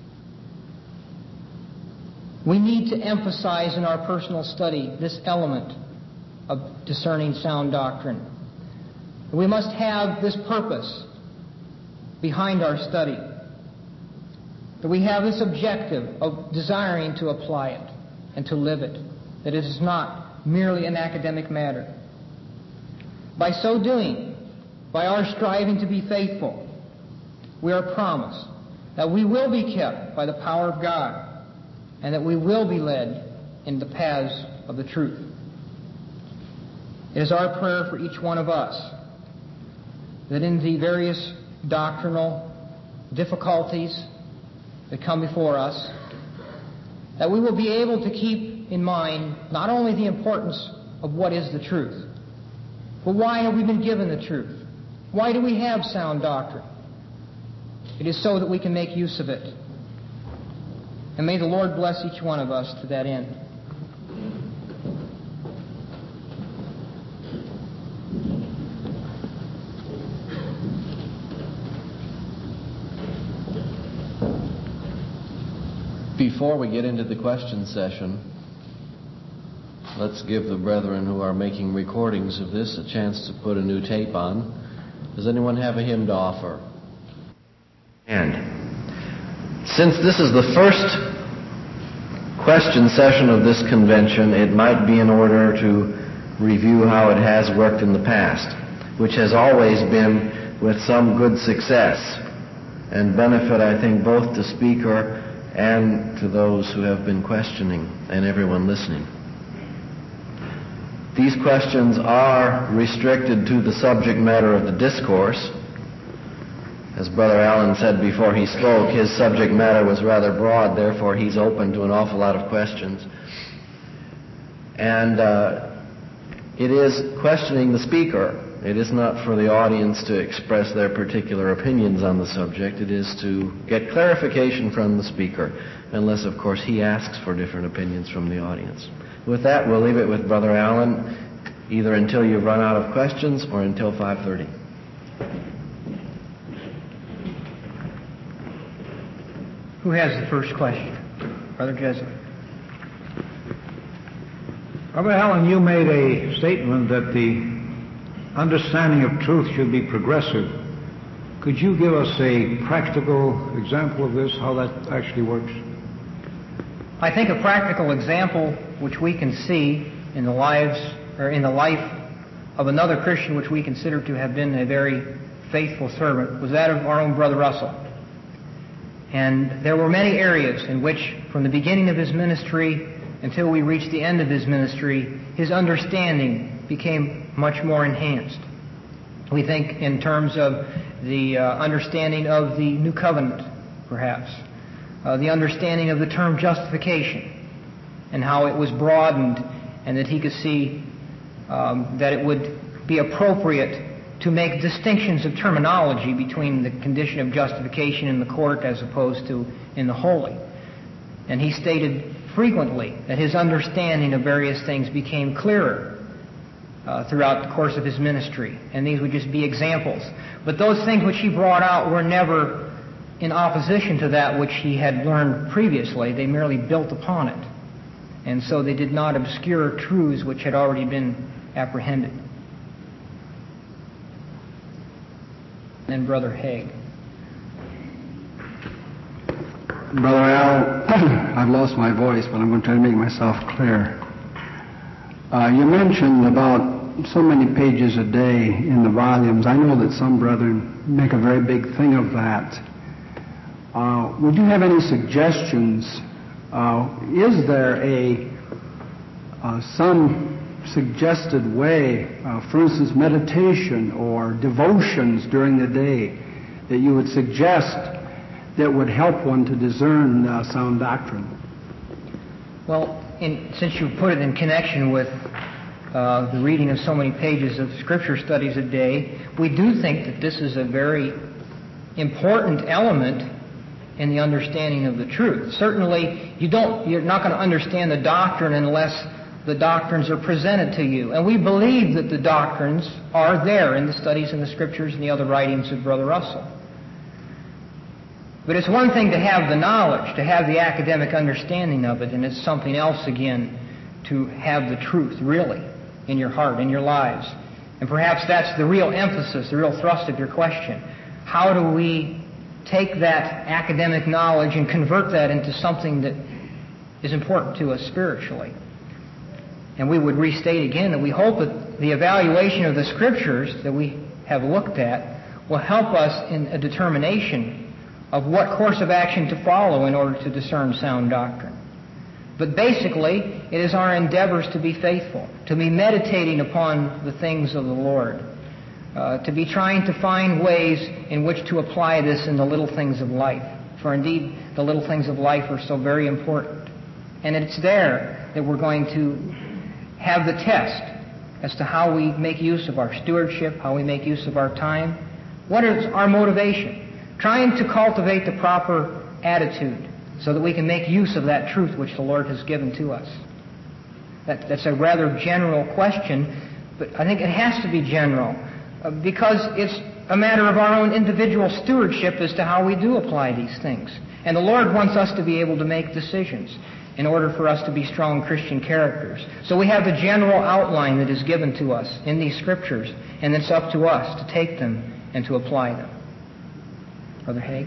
We need to emphasize in our personal study this element of discerning sound doctrine. We must have this purpose behind our study, that we have this objective of desiring to apply it and to live it, that it is not merely an academic matter. By so doing, by our striving to be faithful, we are promised that we will be kept by the power of God and that we will be led in the paths of the truth. It is our prayer for each one of us that in the various doctrinal difficulties that come before us, that we will be able to keep in mind not only the importance of what is the truth, but why have we been given the truth? Why do we have sound doctrine? It is so that we can make use of it. And may the Lord bless each one of us to that end. Before we get into the question session, let's give the brethren who are making recordings of this a chance to put a new tape on. Does anyone have a hymn to offer? And since this is the first question session of this convention, it might be in order to review how it has worked in the past, which has always been with some good success and benefit, I think, both to speaker and to those who have been questioning and everyone listening. These questions are restricted to the subject matter of the discourse. As Brother Allen said before he spoke, his subject matter was rather broad, therefore he's open to an awful lot of questions. And uh, it is questioning the speaker. It is not for the audience to express their particular opinions on the subject. It is to get clarification from the speaker, unless, of course, he asks for different opinions from the audience. With that, we'll leave it with Brother Allen, either until you've run out of questions or until five thirty. Who has the first question? Brother Jesuit. Brother Allen, you made a statement that the understanding of truth should be progressive. Could you give us a practical example of this, how that actually works? I think a practical example which we can see in the lives or in the life of another Christian which we consider to have been a very faithful servant was that of our own Brother Russell. And there were many areas in which, from the beginning of his ministry until we reached the end of his ministry, his understanding became much more enhanced. We think in terms of the uh, understanding of the New Covenant, perhaps, uh, the understanding of the term justification, and how it was broadened, and that he could see um, that it would be appropriate to make distinctions of terminology between the condition of justification in the court as opposed to in the holy. And he stated frequently that his understanding of various things became clearer uh, throughout the course of his ministry. And these would just be examples. But those things which he brought out were never in opposition to that which he had learned previously. They merely built upon it. And so they did not obscure truths which had already been apprehended. And Brother Haig. Brother Al, I've lost my voice, but I'm going to try to make myself clear. Uh, you mentioned about so many pages a day in the volumes. I know that some brethren make a very big thing of that. Uh, would you have any suggestions? Uh, is there a uh, some suggested way, uh, for instance, meditation or devotions during the day that you would suggest that would help one to discern uh, sound doctrine? Well, in, since you put it in connection with uh, the reading of so many pages of Scripture studies a day, we do think that this is a very important element in the understanding of the truth. Certainly, you don't, you're not going to understand the doctrine unless the doctrines are presented to you. And we believe that the doctrines are there in the studies in the Scriptures and the other writings of Brother Russell. But it's one thing to have the knowledge, to have the academic understanding of it, and it's something else again to have the truth really in your heart, in your lives. And perhaps that's the real emphasis, the real thrust of your question. How do we take that academic knowledge and convert that into something that is important to us spiritually? And we would restate again that we hope that the evaluation of the Scriptures that we have looked at will help us in a determination of what course of action to follow in order to discern sound doctrine. But basically, it is our endeavors to be faithful, to be meditating upon the things of the Lord, uh, to be trying to find ways in which to apply this in the little things of life. For indeed, the little things of life are so very important. And it's there that we're going to have the test as to how we make use of our stewardship, how we make use of our time. What is our motivation? Trying to cultivate the proper attitude so that we can make use of that truth which the Lord has given to us. That, that's a rather general question, but I think it has to be general uh, because it's a matter of our own individual stewardship as to how we do apply these things. And the Lord wants us to be able to make decisions in order for us to be strong Christian characters. So we have the general outline that is given to us in these Scriptures, and it's up to us to take them and to apply them. Brother Haig?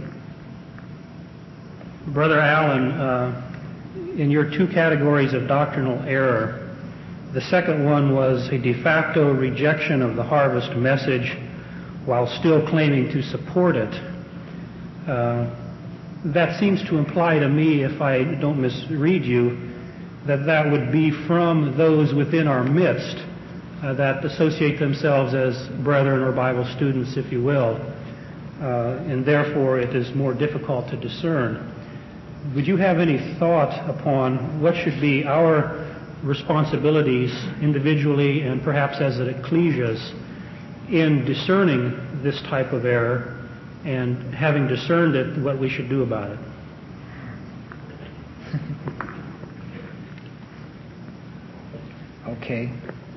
Brother Allen, uh, in your two categories of doctrinal error, the second one was a de facto rejection of the harvest message while still claiming to support it. Uh, that seems to imply to me, if I don't misread you, that that would be from those within our midst uh, that associate themselves as brethren or Bible students, if you will, uh, and therefore it is more difficult to discern. Would you have any thought upon what should be our responsibilities individually and perhaps as ecclesias in discerning this type of error, and having discerned it, what we should do about it? Okay.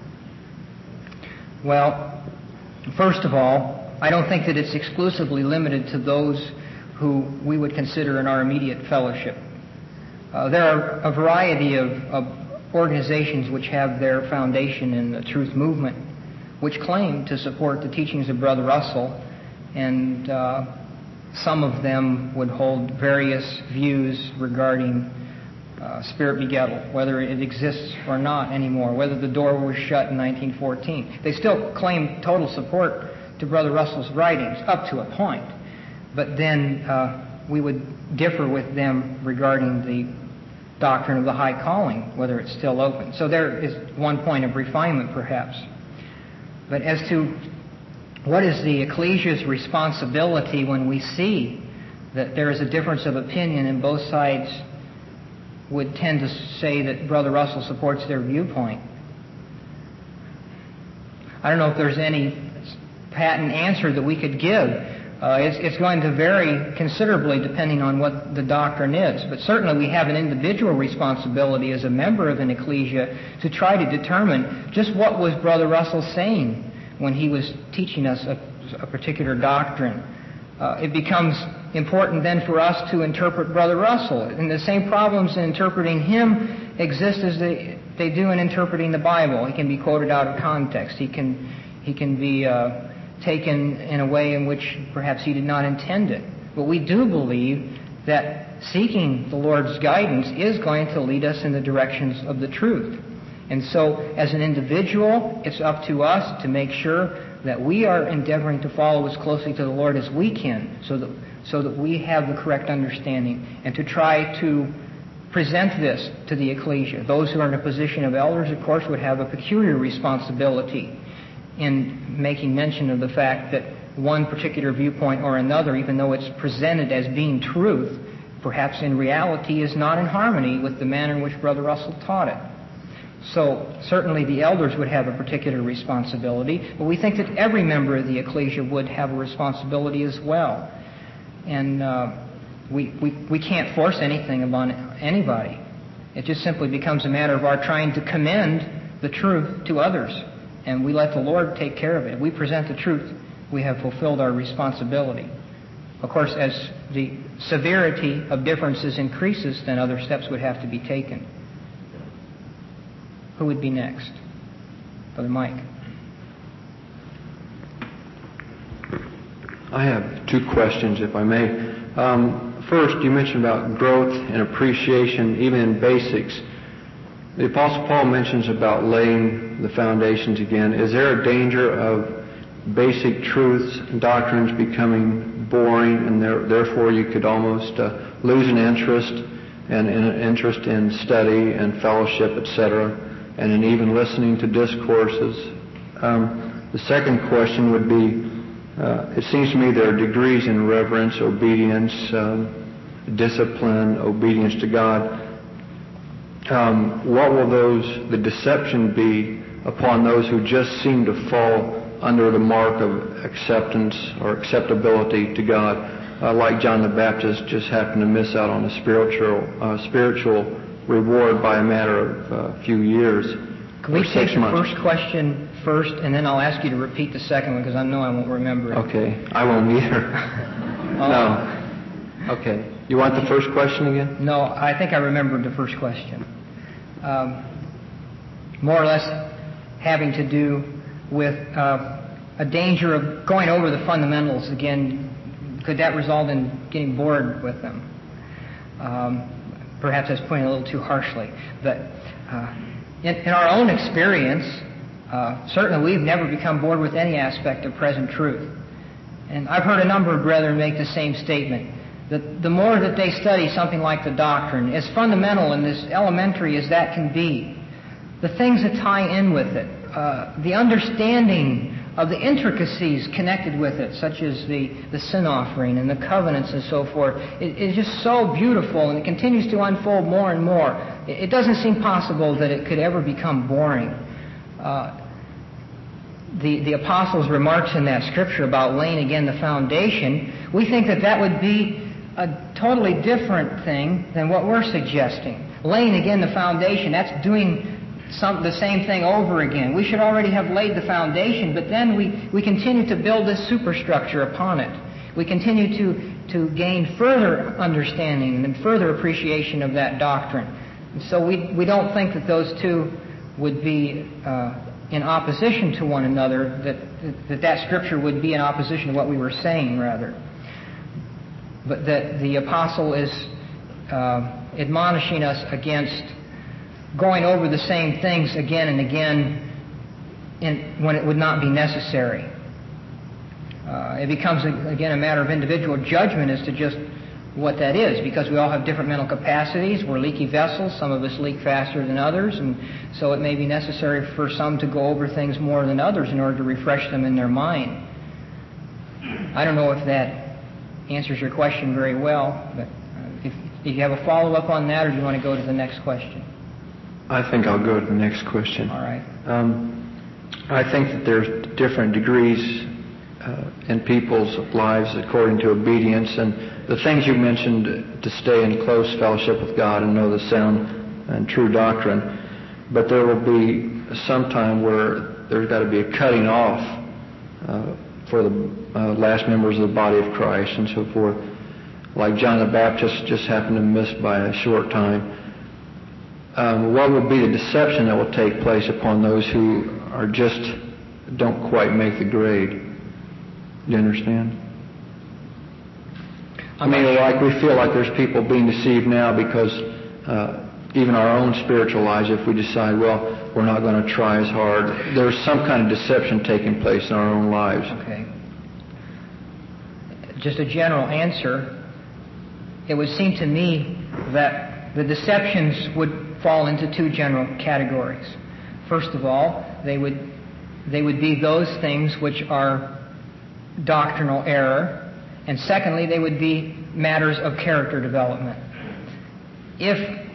Well, first of all, I don't think that it's exclusively limited to those who we would consider in our immediate fellowship. Uh, there are a variety of, of organizations which have their foundation in the truth movement, which claim to support the teachings of Brother Russell, and uh, some of them would hold various views regarding uh, spirit begettal, whether it exists or not anymore, whether the door was shut in nineteen fourteen. They still claim total support to Brother Russell's writings up to a point, but then uh, we would differ with them regarding the doctrine of the high calling, whether it's still open. So there is one point of refinement, perhaps. But as to what is the ecclesia's responsibility when we see that there is a difference of opinion and both sides would tend to say that Brother Russell supports their viewpoint, I don't know if there's any patent answer that we could give. Uh, it's, it's going to vary considerably depending on what the doctrine is. But certainly we have an individual responsibility as a member of an ecclesia to try to determine just what was Brother Russell saying when he was teaching us a, a particular doctrine. Uh, it becomes important then for us to interpret Brother Russell. And the same problems in interpreting him exist as they, they do in interpreting the Bible. He can be quoted out of context. He can, he can be Uh, taken in a way in which perhaps he did not intend it. But we do believe that seeking the Lord's guidance is going to lead us in the directions of the truth. And so, as an individual, it's up to us to make sure that we are endeavoring to follow as closely to the Lord as we can, so that, so that we have the correct understanding, and to try to present this to the ecclesia. Those who are in a position of elders, of course, would have a peculiar responsibility in making mention of the fact that one particular viewpoint or another, even though it's presented as being truth, perhaps in reality is not in harmony with the manner in which Brother Russell taught it. So certainly the elders would have a particular responsibility, but we think that every member of the ecclesia would have a responsibility as well. And uh, we, we, we can't force anything upon anybody. It just simply becomes a matter of our trying to commend the truth to others. And we let the Lord take care of it. If we present the truth, we have fulfilled our responsibility. Of course, as the severity of differences increases, then other steps would have to be taken. Who would be next? Brother Mike. I have two questions, if I may. Um, first, you mentioned about growth and appreciation, even in basics. The Apostle Paul mentions about laying the foundations again. Is there a danger of basic truths and doctrines becoming boring, and there, therefore you could almost uh, lose an interest and an interest in study and fellowship, et cetera, and in even listening to discourses? Um, the second question would be, uh, it seems to me there are degrees in reverence, obedience, um, discipline, obedience to God. Um, what will those, the deception be upon those who just seem to fall under the mark of acceptance or acceptability to God, uh, like John the Baptist just happened to miss out on a spiritual uh, spiritual reward by a matter of a uh, few years? Can we or take six the months? first question first, and then I'll ask you to repeat the second one because I know I won't remember it. Okay, I won't either. No. Okay. You want the first question again? No, I think I remembered the first question. Um, more or less having to do with uh, a danger of going over the fundamentals again. Could that result in getting bored with them? Um, perhaps that's putting it a little too harshly. But uh, in, in our own experience, uh, certainly we've never become bored with any aspect of present truth. And I've heard a number of brethren make the same statement, that the more that they study something like the doctrine, as fundamental and as elementary as that can be, the things that tie in with it, uh, the understanding of the intricacies connected with it, such as the, the sin offering and the covenants and so forth, it is just so beautiful, and it continues to unfold more and more. It, it doesn't seem possible that it could ever become boring. Uh, the, the Apostles' remarks in that scripture about laying again the foundation, we think that that would be a totally different thing than what we're suggesting. Laying again the foundation, that's doing some, the same thing over again. We should already have laid the foundation, but then we, we continue to build this superstructure upon it. We continue to, to gain further understanding and further appreciation of that doctrine. And so we, we don't think that those two would be uh, in opposition to one another, that, that that scripture would be in opposition to what we were saying, rather. But that the apostle is uh, admonishing us against going over the same things again and again in, when it would not be necessary. Uh, it becomes, again, a matter of individual judgment as to just what that is, because we all have different mental capacities. We're leaky vessels. Some of us leak faster than others, and so it may be necessary for some to go over things more than others in order to refresh them in their mind. I don't know if that answers your question very well, but uh, if, if you have a follow-up on that, or do you want to go to the next question? I think I'll go to the next question. All right. Um, I think that there's different degrees uh, in people's lives according to obedience, and the things you mentioned, to stay in close fellowship with God and know the sound and true doctrine. But there will be some time where there's got to be a cutting off uh, for the uh, last members of the body of Christ and so forth. Like John the Baptist just happened to miss by a short time. Um, what would be the deception that will take place upon those who are just don't quite make the grade? Do you understand? I mean, like we feel like there's people being deceived now because uh, even our own spiritual lives, if we decide, well, we're not going to try as hard, there's some kind of deception taking place in our own lives. Okay. Just a general answer. It would seem to me that the deceptions would fall into two general categories. First of all, they would they would be those things which are doctrinal error. And secondly, they would be matters of character development. If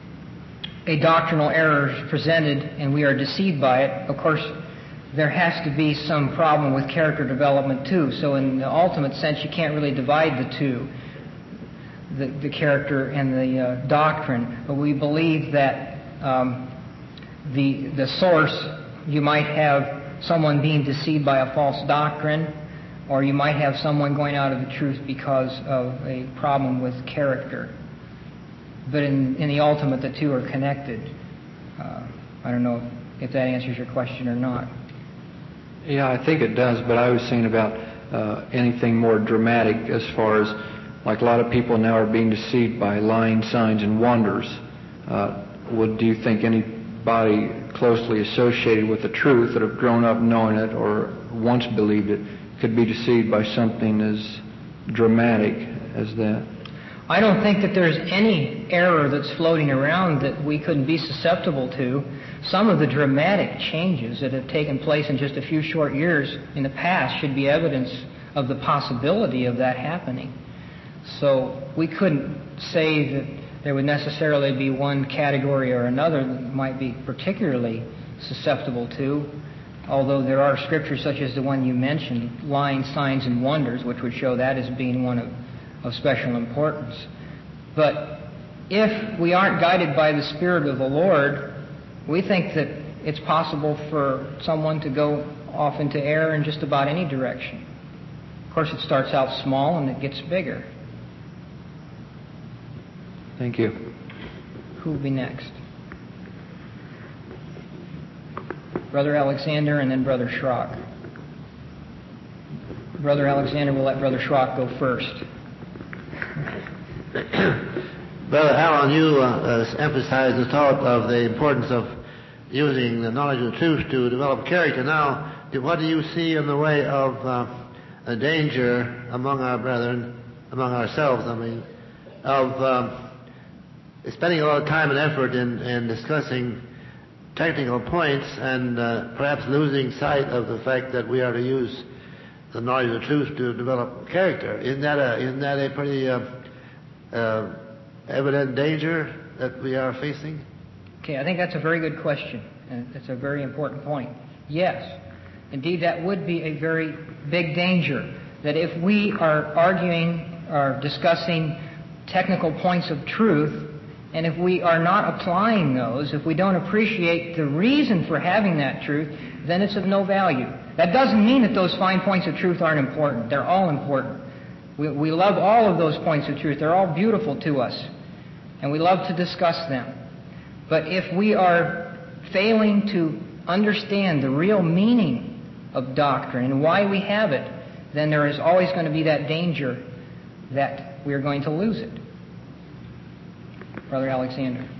a doctrinal error is presented and we are deceived by it, of course, there has to be some problem with character development too. So in the ultimate sense, you can't really divide the two, the, the character and the uh, doctrine. But we believe that um, the, the source, you might have someone being deceived by a false doctrine, or you might have someone going out of the truth because of a problem with character. But in, in the ultimate, the two are connected. Uh, I don't know if that answers your question or not. Yeah, I think it does, but I was saying about uh, anything more dramatic as far as, like a lot of people now are being deceived by lying signs and wonders. Uh, would, do you think anybody closely associated with the truth that have grown up knowing it or once believed it could be deceived by something as dramatic as that? I don't think that there's any error that's floating around that we couldn't be susceptible to. Some of the dramatic changes that have taken place in just a few short years in the past should be evidence of the possibility of that happening. So we couldn't say that there would necessarily be one category or another that might be particularly susceptible to, although there are scriptures such as the one you mentioned, lying signs and wonders, which would show that as being one of, of special importance. But if we aren't guided by the Spirit of the Lord, we think that it's possible for someone to go off into error in just about any direction. Of course, it starts out small and it gets bigger. Thank you. Who will be next? Brother Alexander and then Brother Schrock. Brother Alexander will let Brother Schrock go first. Brother Allen, you uh, uh, emphasized the thought of the importance of using the knowledge of the truth to develop character. Now, what do you see in the way of uh, a danger among our brethren, among ourselves, I mean, of um, spending a lot of time and effort in, in discussing technical points and uh, perhaps losing sight of the fact that we are to use the knowledge of the truth to develop character? Isn't that a, isn't that a pretty uh, uh, evident danger that we are facing? Okay, I think that's a very good question, and it's a very important point. Yes, indeed, that would be a very big danger, that if we are arguing or discussing technical points of truth, and if we are not applying those, if we don't appreciate the reason for having that truth, then it's of no value. That doesn't mean that those fine points of truth aren't important. They're all important. We, we love all of those points of truth. They're all beautiful to us, and we love to discuss them. But if we are failing to understand the real meaning of doctrine and why we have it, then there is always going to be that danger that we are going to lose it. Brother Alexander.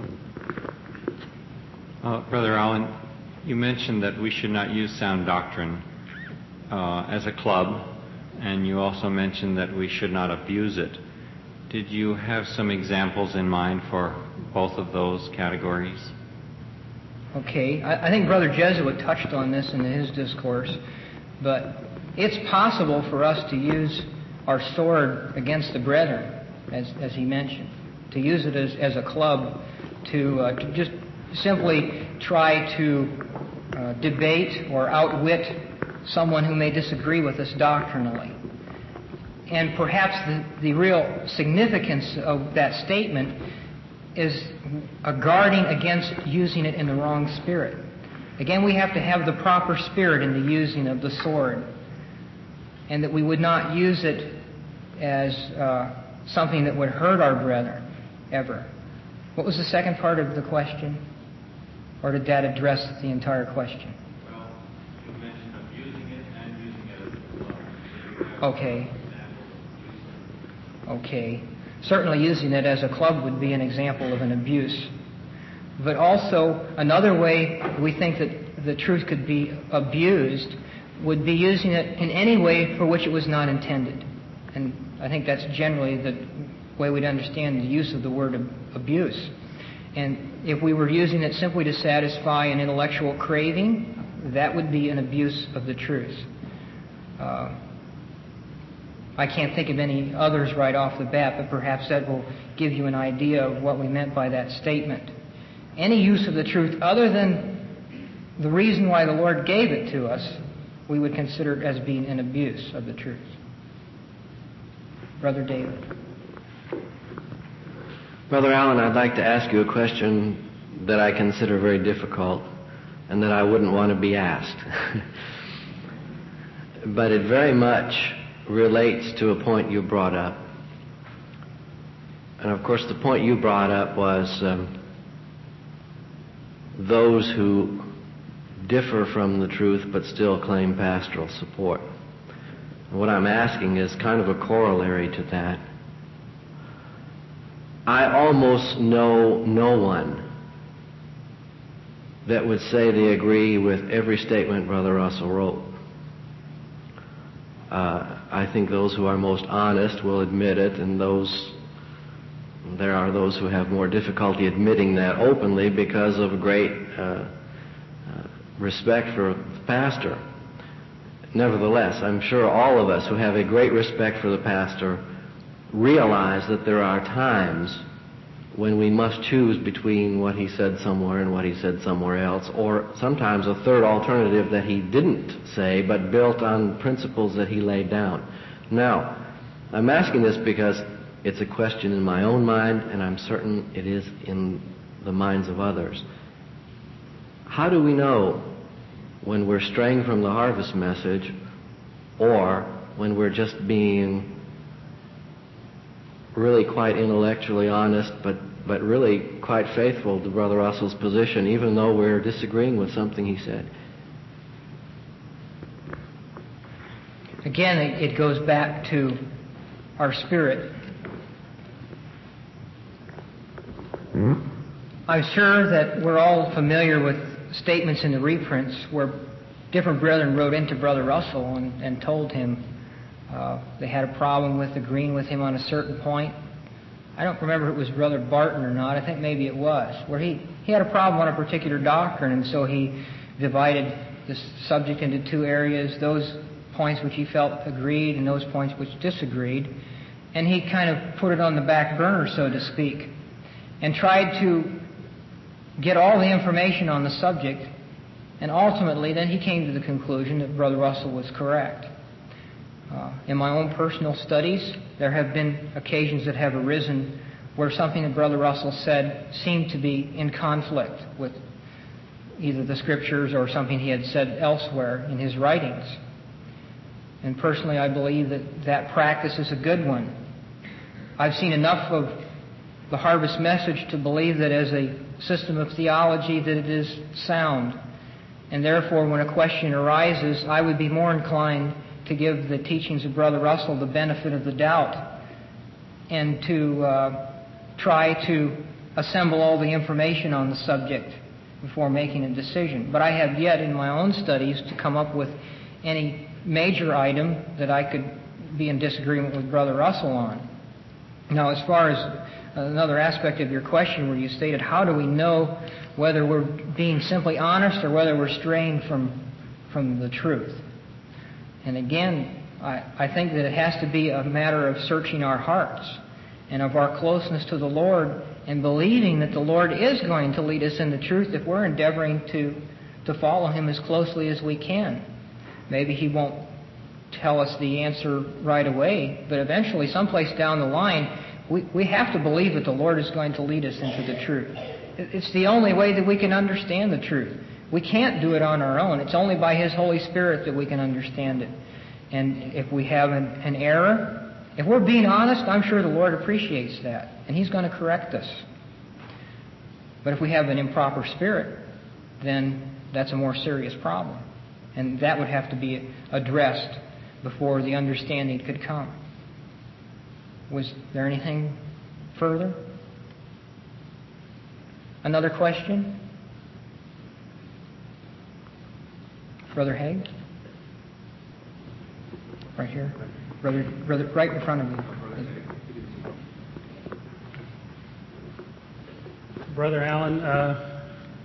Uh, Brother Allen, you mentioned that we should not use sound doctrine uh, as a club, and you also mentioned that we should not abuse it. Did you have some examples in mind for both of those categories? Okay. I, I think Brother Jesuit touched on this in his discourse, but it's possible for us to use our sword against the brethren, as, as he mentioned, to use it as, as a club, to, uh, to just simply try to uh, debate or outwit someone who may disagree with us doctrinally. And perhaps the, the real significance of that statement is a guarding against using it in the wrong spirit. Again, we have to have the proper spirit in the using of the sword, and that we would not use it as uh, something that would hurt our brethren ever. What was the second part of the question? Or did that address the entire question? Well, you mentioned abusing it and using it as a club. Okay. Okay. Certainly using it as a club would be an example of an abuse. But also, another way we think that the truth could be abused would be using it in any way for which it was not intended. And I think that's generally the way we'd understand the use of the word ab- abuse. And if we were using it simply to satisfy an intellectual craving, that would be an abuse of the truth. Uh, I can't think of any others right off the bat, but perhaps that will give you an idea of what we meant by that statement. Any use of the truth other than the reason why the Lord gave it to us, we would consider it as being an abuse of the truth. Brother David. Brother Allen, I'd like to ask you a question that I consider very difficult and that I wouldn't want to be asked. But it very much relates to a point you brought up. And of course, the point you brought up was um, those who differ from the truth but still claim pastoral support. And what I'm asking is kind of a corollary to that. I almost know no one that would say they agree with every statement Brother Russell wrote. Uh, I think those who are most honest will admit it, and those there are those who have more difficulty admitting that openly because of great uh, uh, respect for the pastor. Nevertheless, I'm sure all of us who have a great respect for the pastor realize that there are times when we must choose between what he said somewhere and what he said somewhere else, or sometimes a third alternative that he didn't say but built on principles that he laid down. Now, I'm asking this because it's a question in my own mind, and I'm certain it is in the minds of others. how do we know when we're straying from the harvest message or when we're just being really quite intellectually honest, but, but really quite faithful to Brother Russell's position, even though we're disagreeing with something he said? Again, it goes back to our spirit. Hmm? I'm sure that we're all familiar with statements in the reprints where different brethren wrote into Brother Russell and, and told him uh, they had a problem with agreeing with him on a certain point. I don't remember if it was Brother Barton or not. I think maybe it was, where he, he had a problem on a particular doctrine, and so he divided the subject into two areas, those points which he felt agreed and those points which disagreed, and he kind of put it on the back burner, so to speak, and tried to get all the information on the subject, and ultimately then he came to the conclusion that Brother Russell was correct. Uh, in my own personal studies, there have been occasions that have arisen where something that Brother Russell said seemed to be in conflict with either the Scriptures or something he had said elsewhere in his writings. And personally, I believe that that practice is a good one. I've seen enough of the harvest message to believe that as a system of theology that it is sound. And therefore, when a question arises, I would be more inclined to give the teachings of Brother Russell the benefit of the doubt and to uh, try to assemble all the information on the subject before making a decision. But I have yet in my own studies to come up with any major item that I could be in disagreement with Brother Russell on. Now, as far as another aspect of your question where you stated, how do we know whether we're being simply honest or whether we're straying from, from the truth? And again, I, I think that it has to be a matter of searching our hearts and of our closeness to the Lord and believing that the Lord is going to lead us in the truth if we're endeavoring to, to follow Him as closely as we can. Maybe He won't tell us the answer right away, but eventually, someplace down the line, we, we have to believe that the Lord is going to lead us into the truth. It's the only way that we can understand the truth. We can't do it on our own. It's only by His Holy Spirit that we can understand it. And if we have an, an error, if we're being honest, I'm sure the Lord appreciates that, and He's going to correct us. But if we have an improper spirit, then that's a more serious problem. And that would have to be addressed before the understanding could come. Was there anything further? Another question? Brother Haig? Right here. Brother, brother, right in front of you. Brother Allen, uh,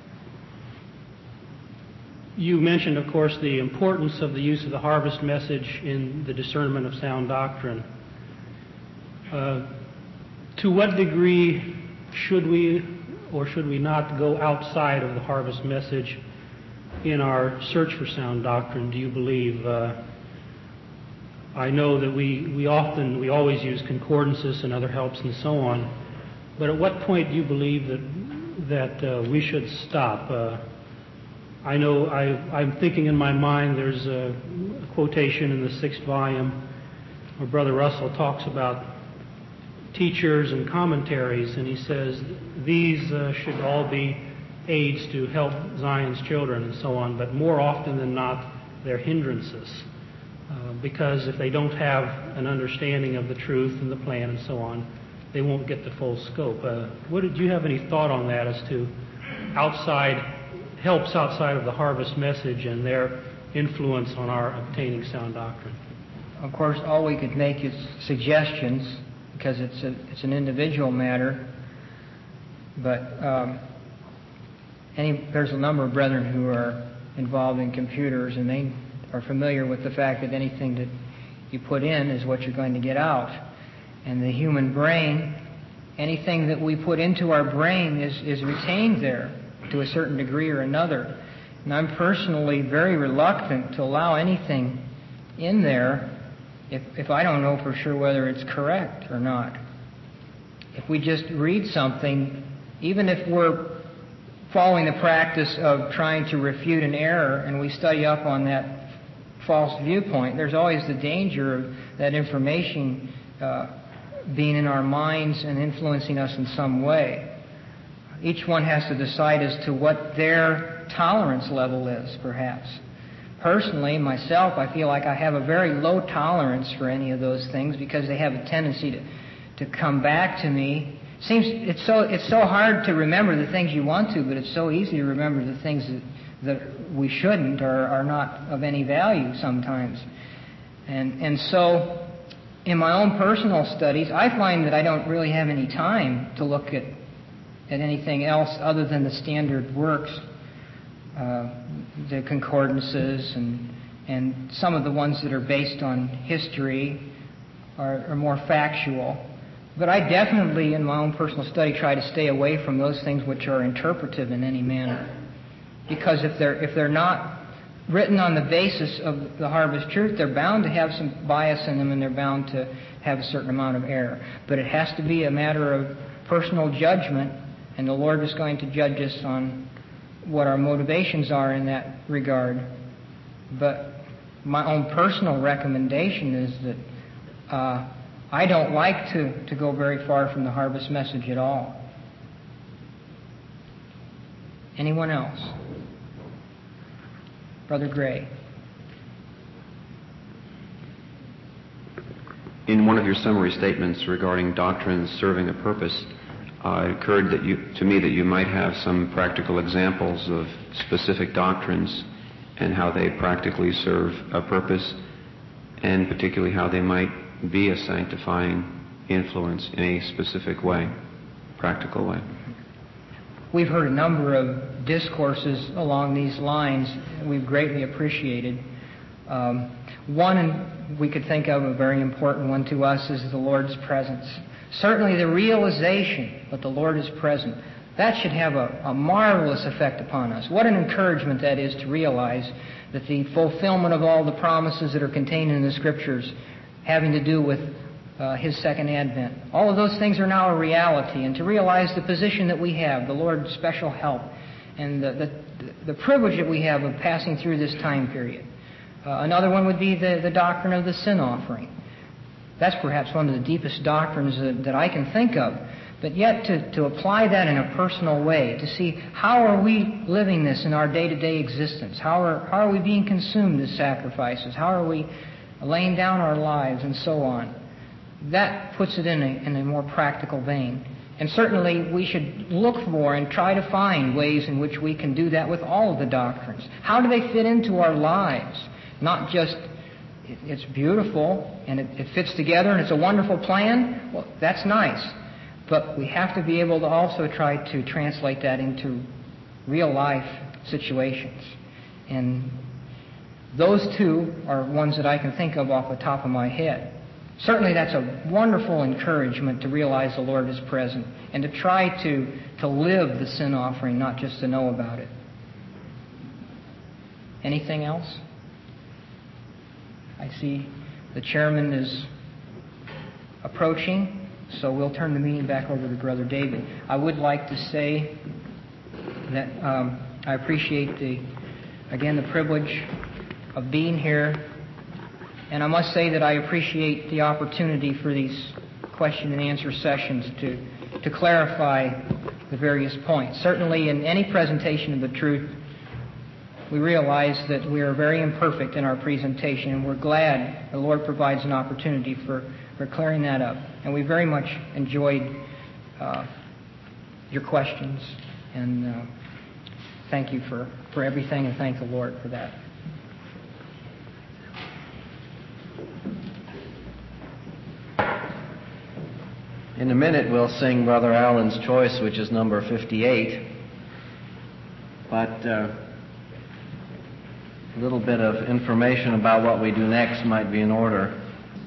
you mentioned, of course, the importance of the use of the harvest message in the discernment of sound doctrine. Uh, to what degree should we or should we not go outside of the harvest message in our search for sound doctrine, do you believe? Uh, I know that we, we often, we always use concordances and other helps and so on, but at what point do you believe that, that uh, we should stop? Uh, I know I, I'm thinking in my mind there's a quotation in the sixth volume where Brother Russell talks about teachers and commentaries, and he says these uh, should all be aids to help Zion's children and so on, but more often than not, they're hindrances. Uh, because if they don't have an understanding of the truth and the plan and so on, they won't get the full scope. Uh, what did you have any thought on that as to outside helps outside of the harvest message and their influence on our obtaining sound doctrine? Of course, all we could make is suggestions because it's a, it's an individual matter. But um, any, there's a number of brethren who are involved in computers, and they are familiar with the fact that anything that you put in is what you're going to get out. And the human brain, anything that we put into our brain is, is retained there to a certain degree or another. And I'm personally very reluctant to allow anything in there if, if I don't know for sure whether it's correct or not. If we just read something, even if we're following the practice of trying to refute an error, and we study up on that false viewpoint, there's always the danger of that information uh, being in our minds and influencing us in some way. Each one has to decide as to what their tolerance level is, perhaps. Personally, myself, I feel like I have a very low tolerance for any of those things because they have a tendency to, to come back to me. Seems it's so it's so hard to remember the things you want to, but it's so easy to remember the things that, that we shouldn't or are not of any value sometimes. And and so in my own personal studies, I find that I don't really have any time to look at at anything else other than the standard works, uh, the concordances, and and some of the ones that are based on history are, are more factual. But I definitely, in my own personal study, try to stay away from those things which are interpretive in any manner, because if they're if they're not written on the basis of the harvest truth, they're bound to have some bias in them, and they're bound to have a certain amount of error. But it has to be a matter of personal judgment, and the Lord is going to judge us on what our motivations are in that regard. But my own personal recommendation is that uh, I don't like to, to go very far from the harvest message at all. Anyone else? Brother Gray. In one of your summary statements regarding doctrines serving a purpose, uh, it occurred that you, to me that you might have some practical examples of specific doctrines and how they practically serve a purpose, and particularly how they might be a sanctifying influence in a specific way, practical way. We've heard a number of discourses along these lines we've greatly appreciated. Um, one we could think of, a very important one to us, is the Lord's presence. Certainly the realization that the Lord is present, that should have a, a marvelous effect upon us. What an encouragement that is to realize that the fulfillment of all the promises that are contained in the Scriptures having to do with uh, His second advent, all of those things are now a reality, and to realize the position that we have, the Lord's special help, and the, the, the privilege that we have of passing through this time period. Uh, another one would be the, the doctrine of the sin offering. That's perhaps one of the deepest doctrines that, that I can think of. But yet to, to apply that in a personal way, to see how are we living this in our day-to-day existence? How are, how are we being consumed as sacrifices? How are we laying down our lives and so on? That puts it in a, in a more practical vein. And certainly we should look for and try to find ways in which we can do that with all of the doctrines. How do they fit into our lives? Not just, it, it's beautiful and it, it fits together and it's a wonderful plan. Well, that's nice. But we have to be able to also try to translate that into real life situations. And those two are ones that I can think of off the top of my head. Certainly that's a wonderful encouragement to realize the Lord is present and to try to, to live the sin offering, not just to know about it. Anything else? I see the chairman is approaching. So we'll turn the meeting back over to Brother David. I would like to say that um, I appreciate the, again, the privilege of being here. And I must say that I appreciate the opportunity for these question and answer sessions to, to clarify the various points. Certainly in any presentation of the truth, we realize that we are very imperfect in our presentation, and we're glad the Lord provides an opportunity for, for clearing that up. And we very much enjoyed uh, your questions, and uh, thank you for, for everything, and thank the Lord for that. In a minute, we'll sing Brother Allen's Choice, which is number fifty-eight. But uh, a little bit of information about what we do next might be in order.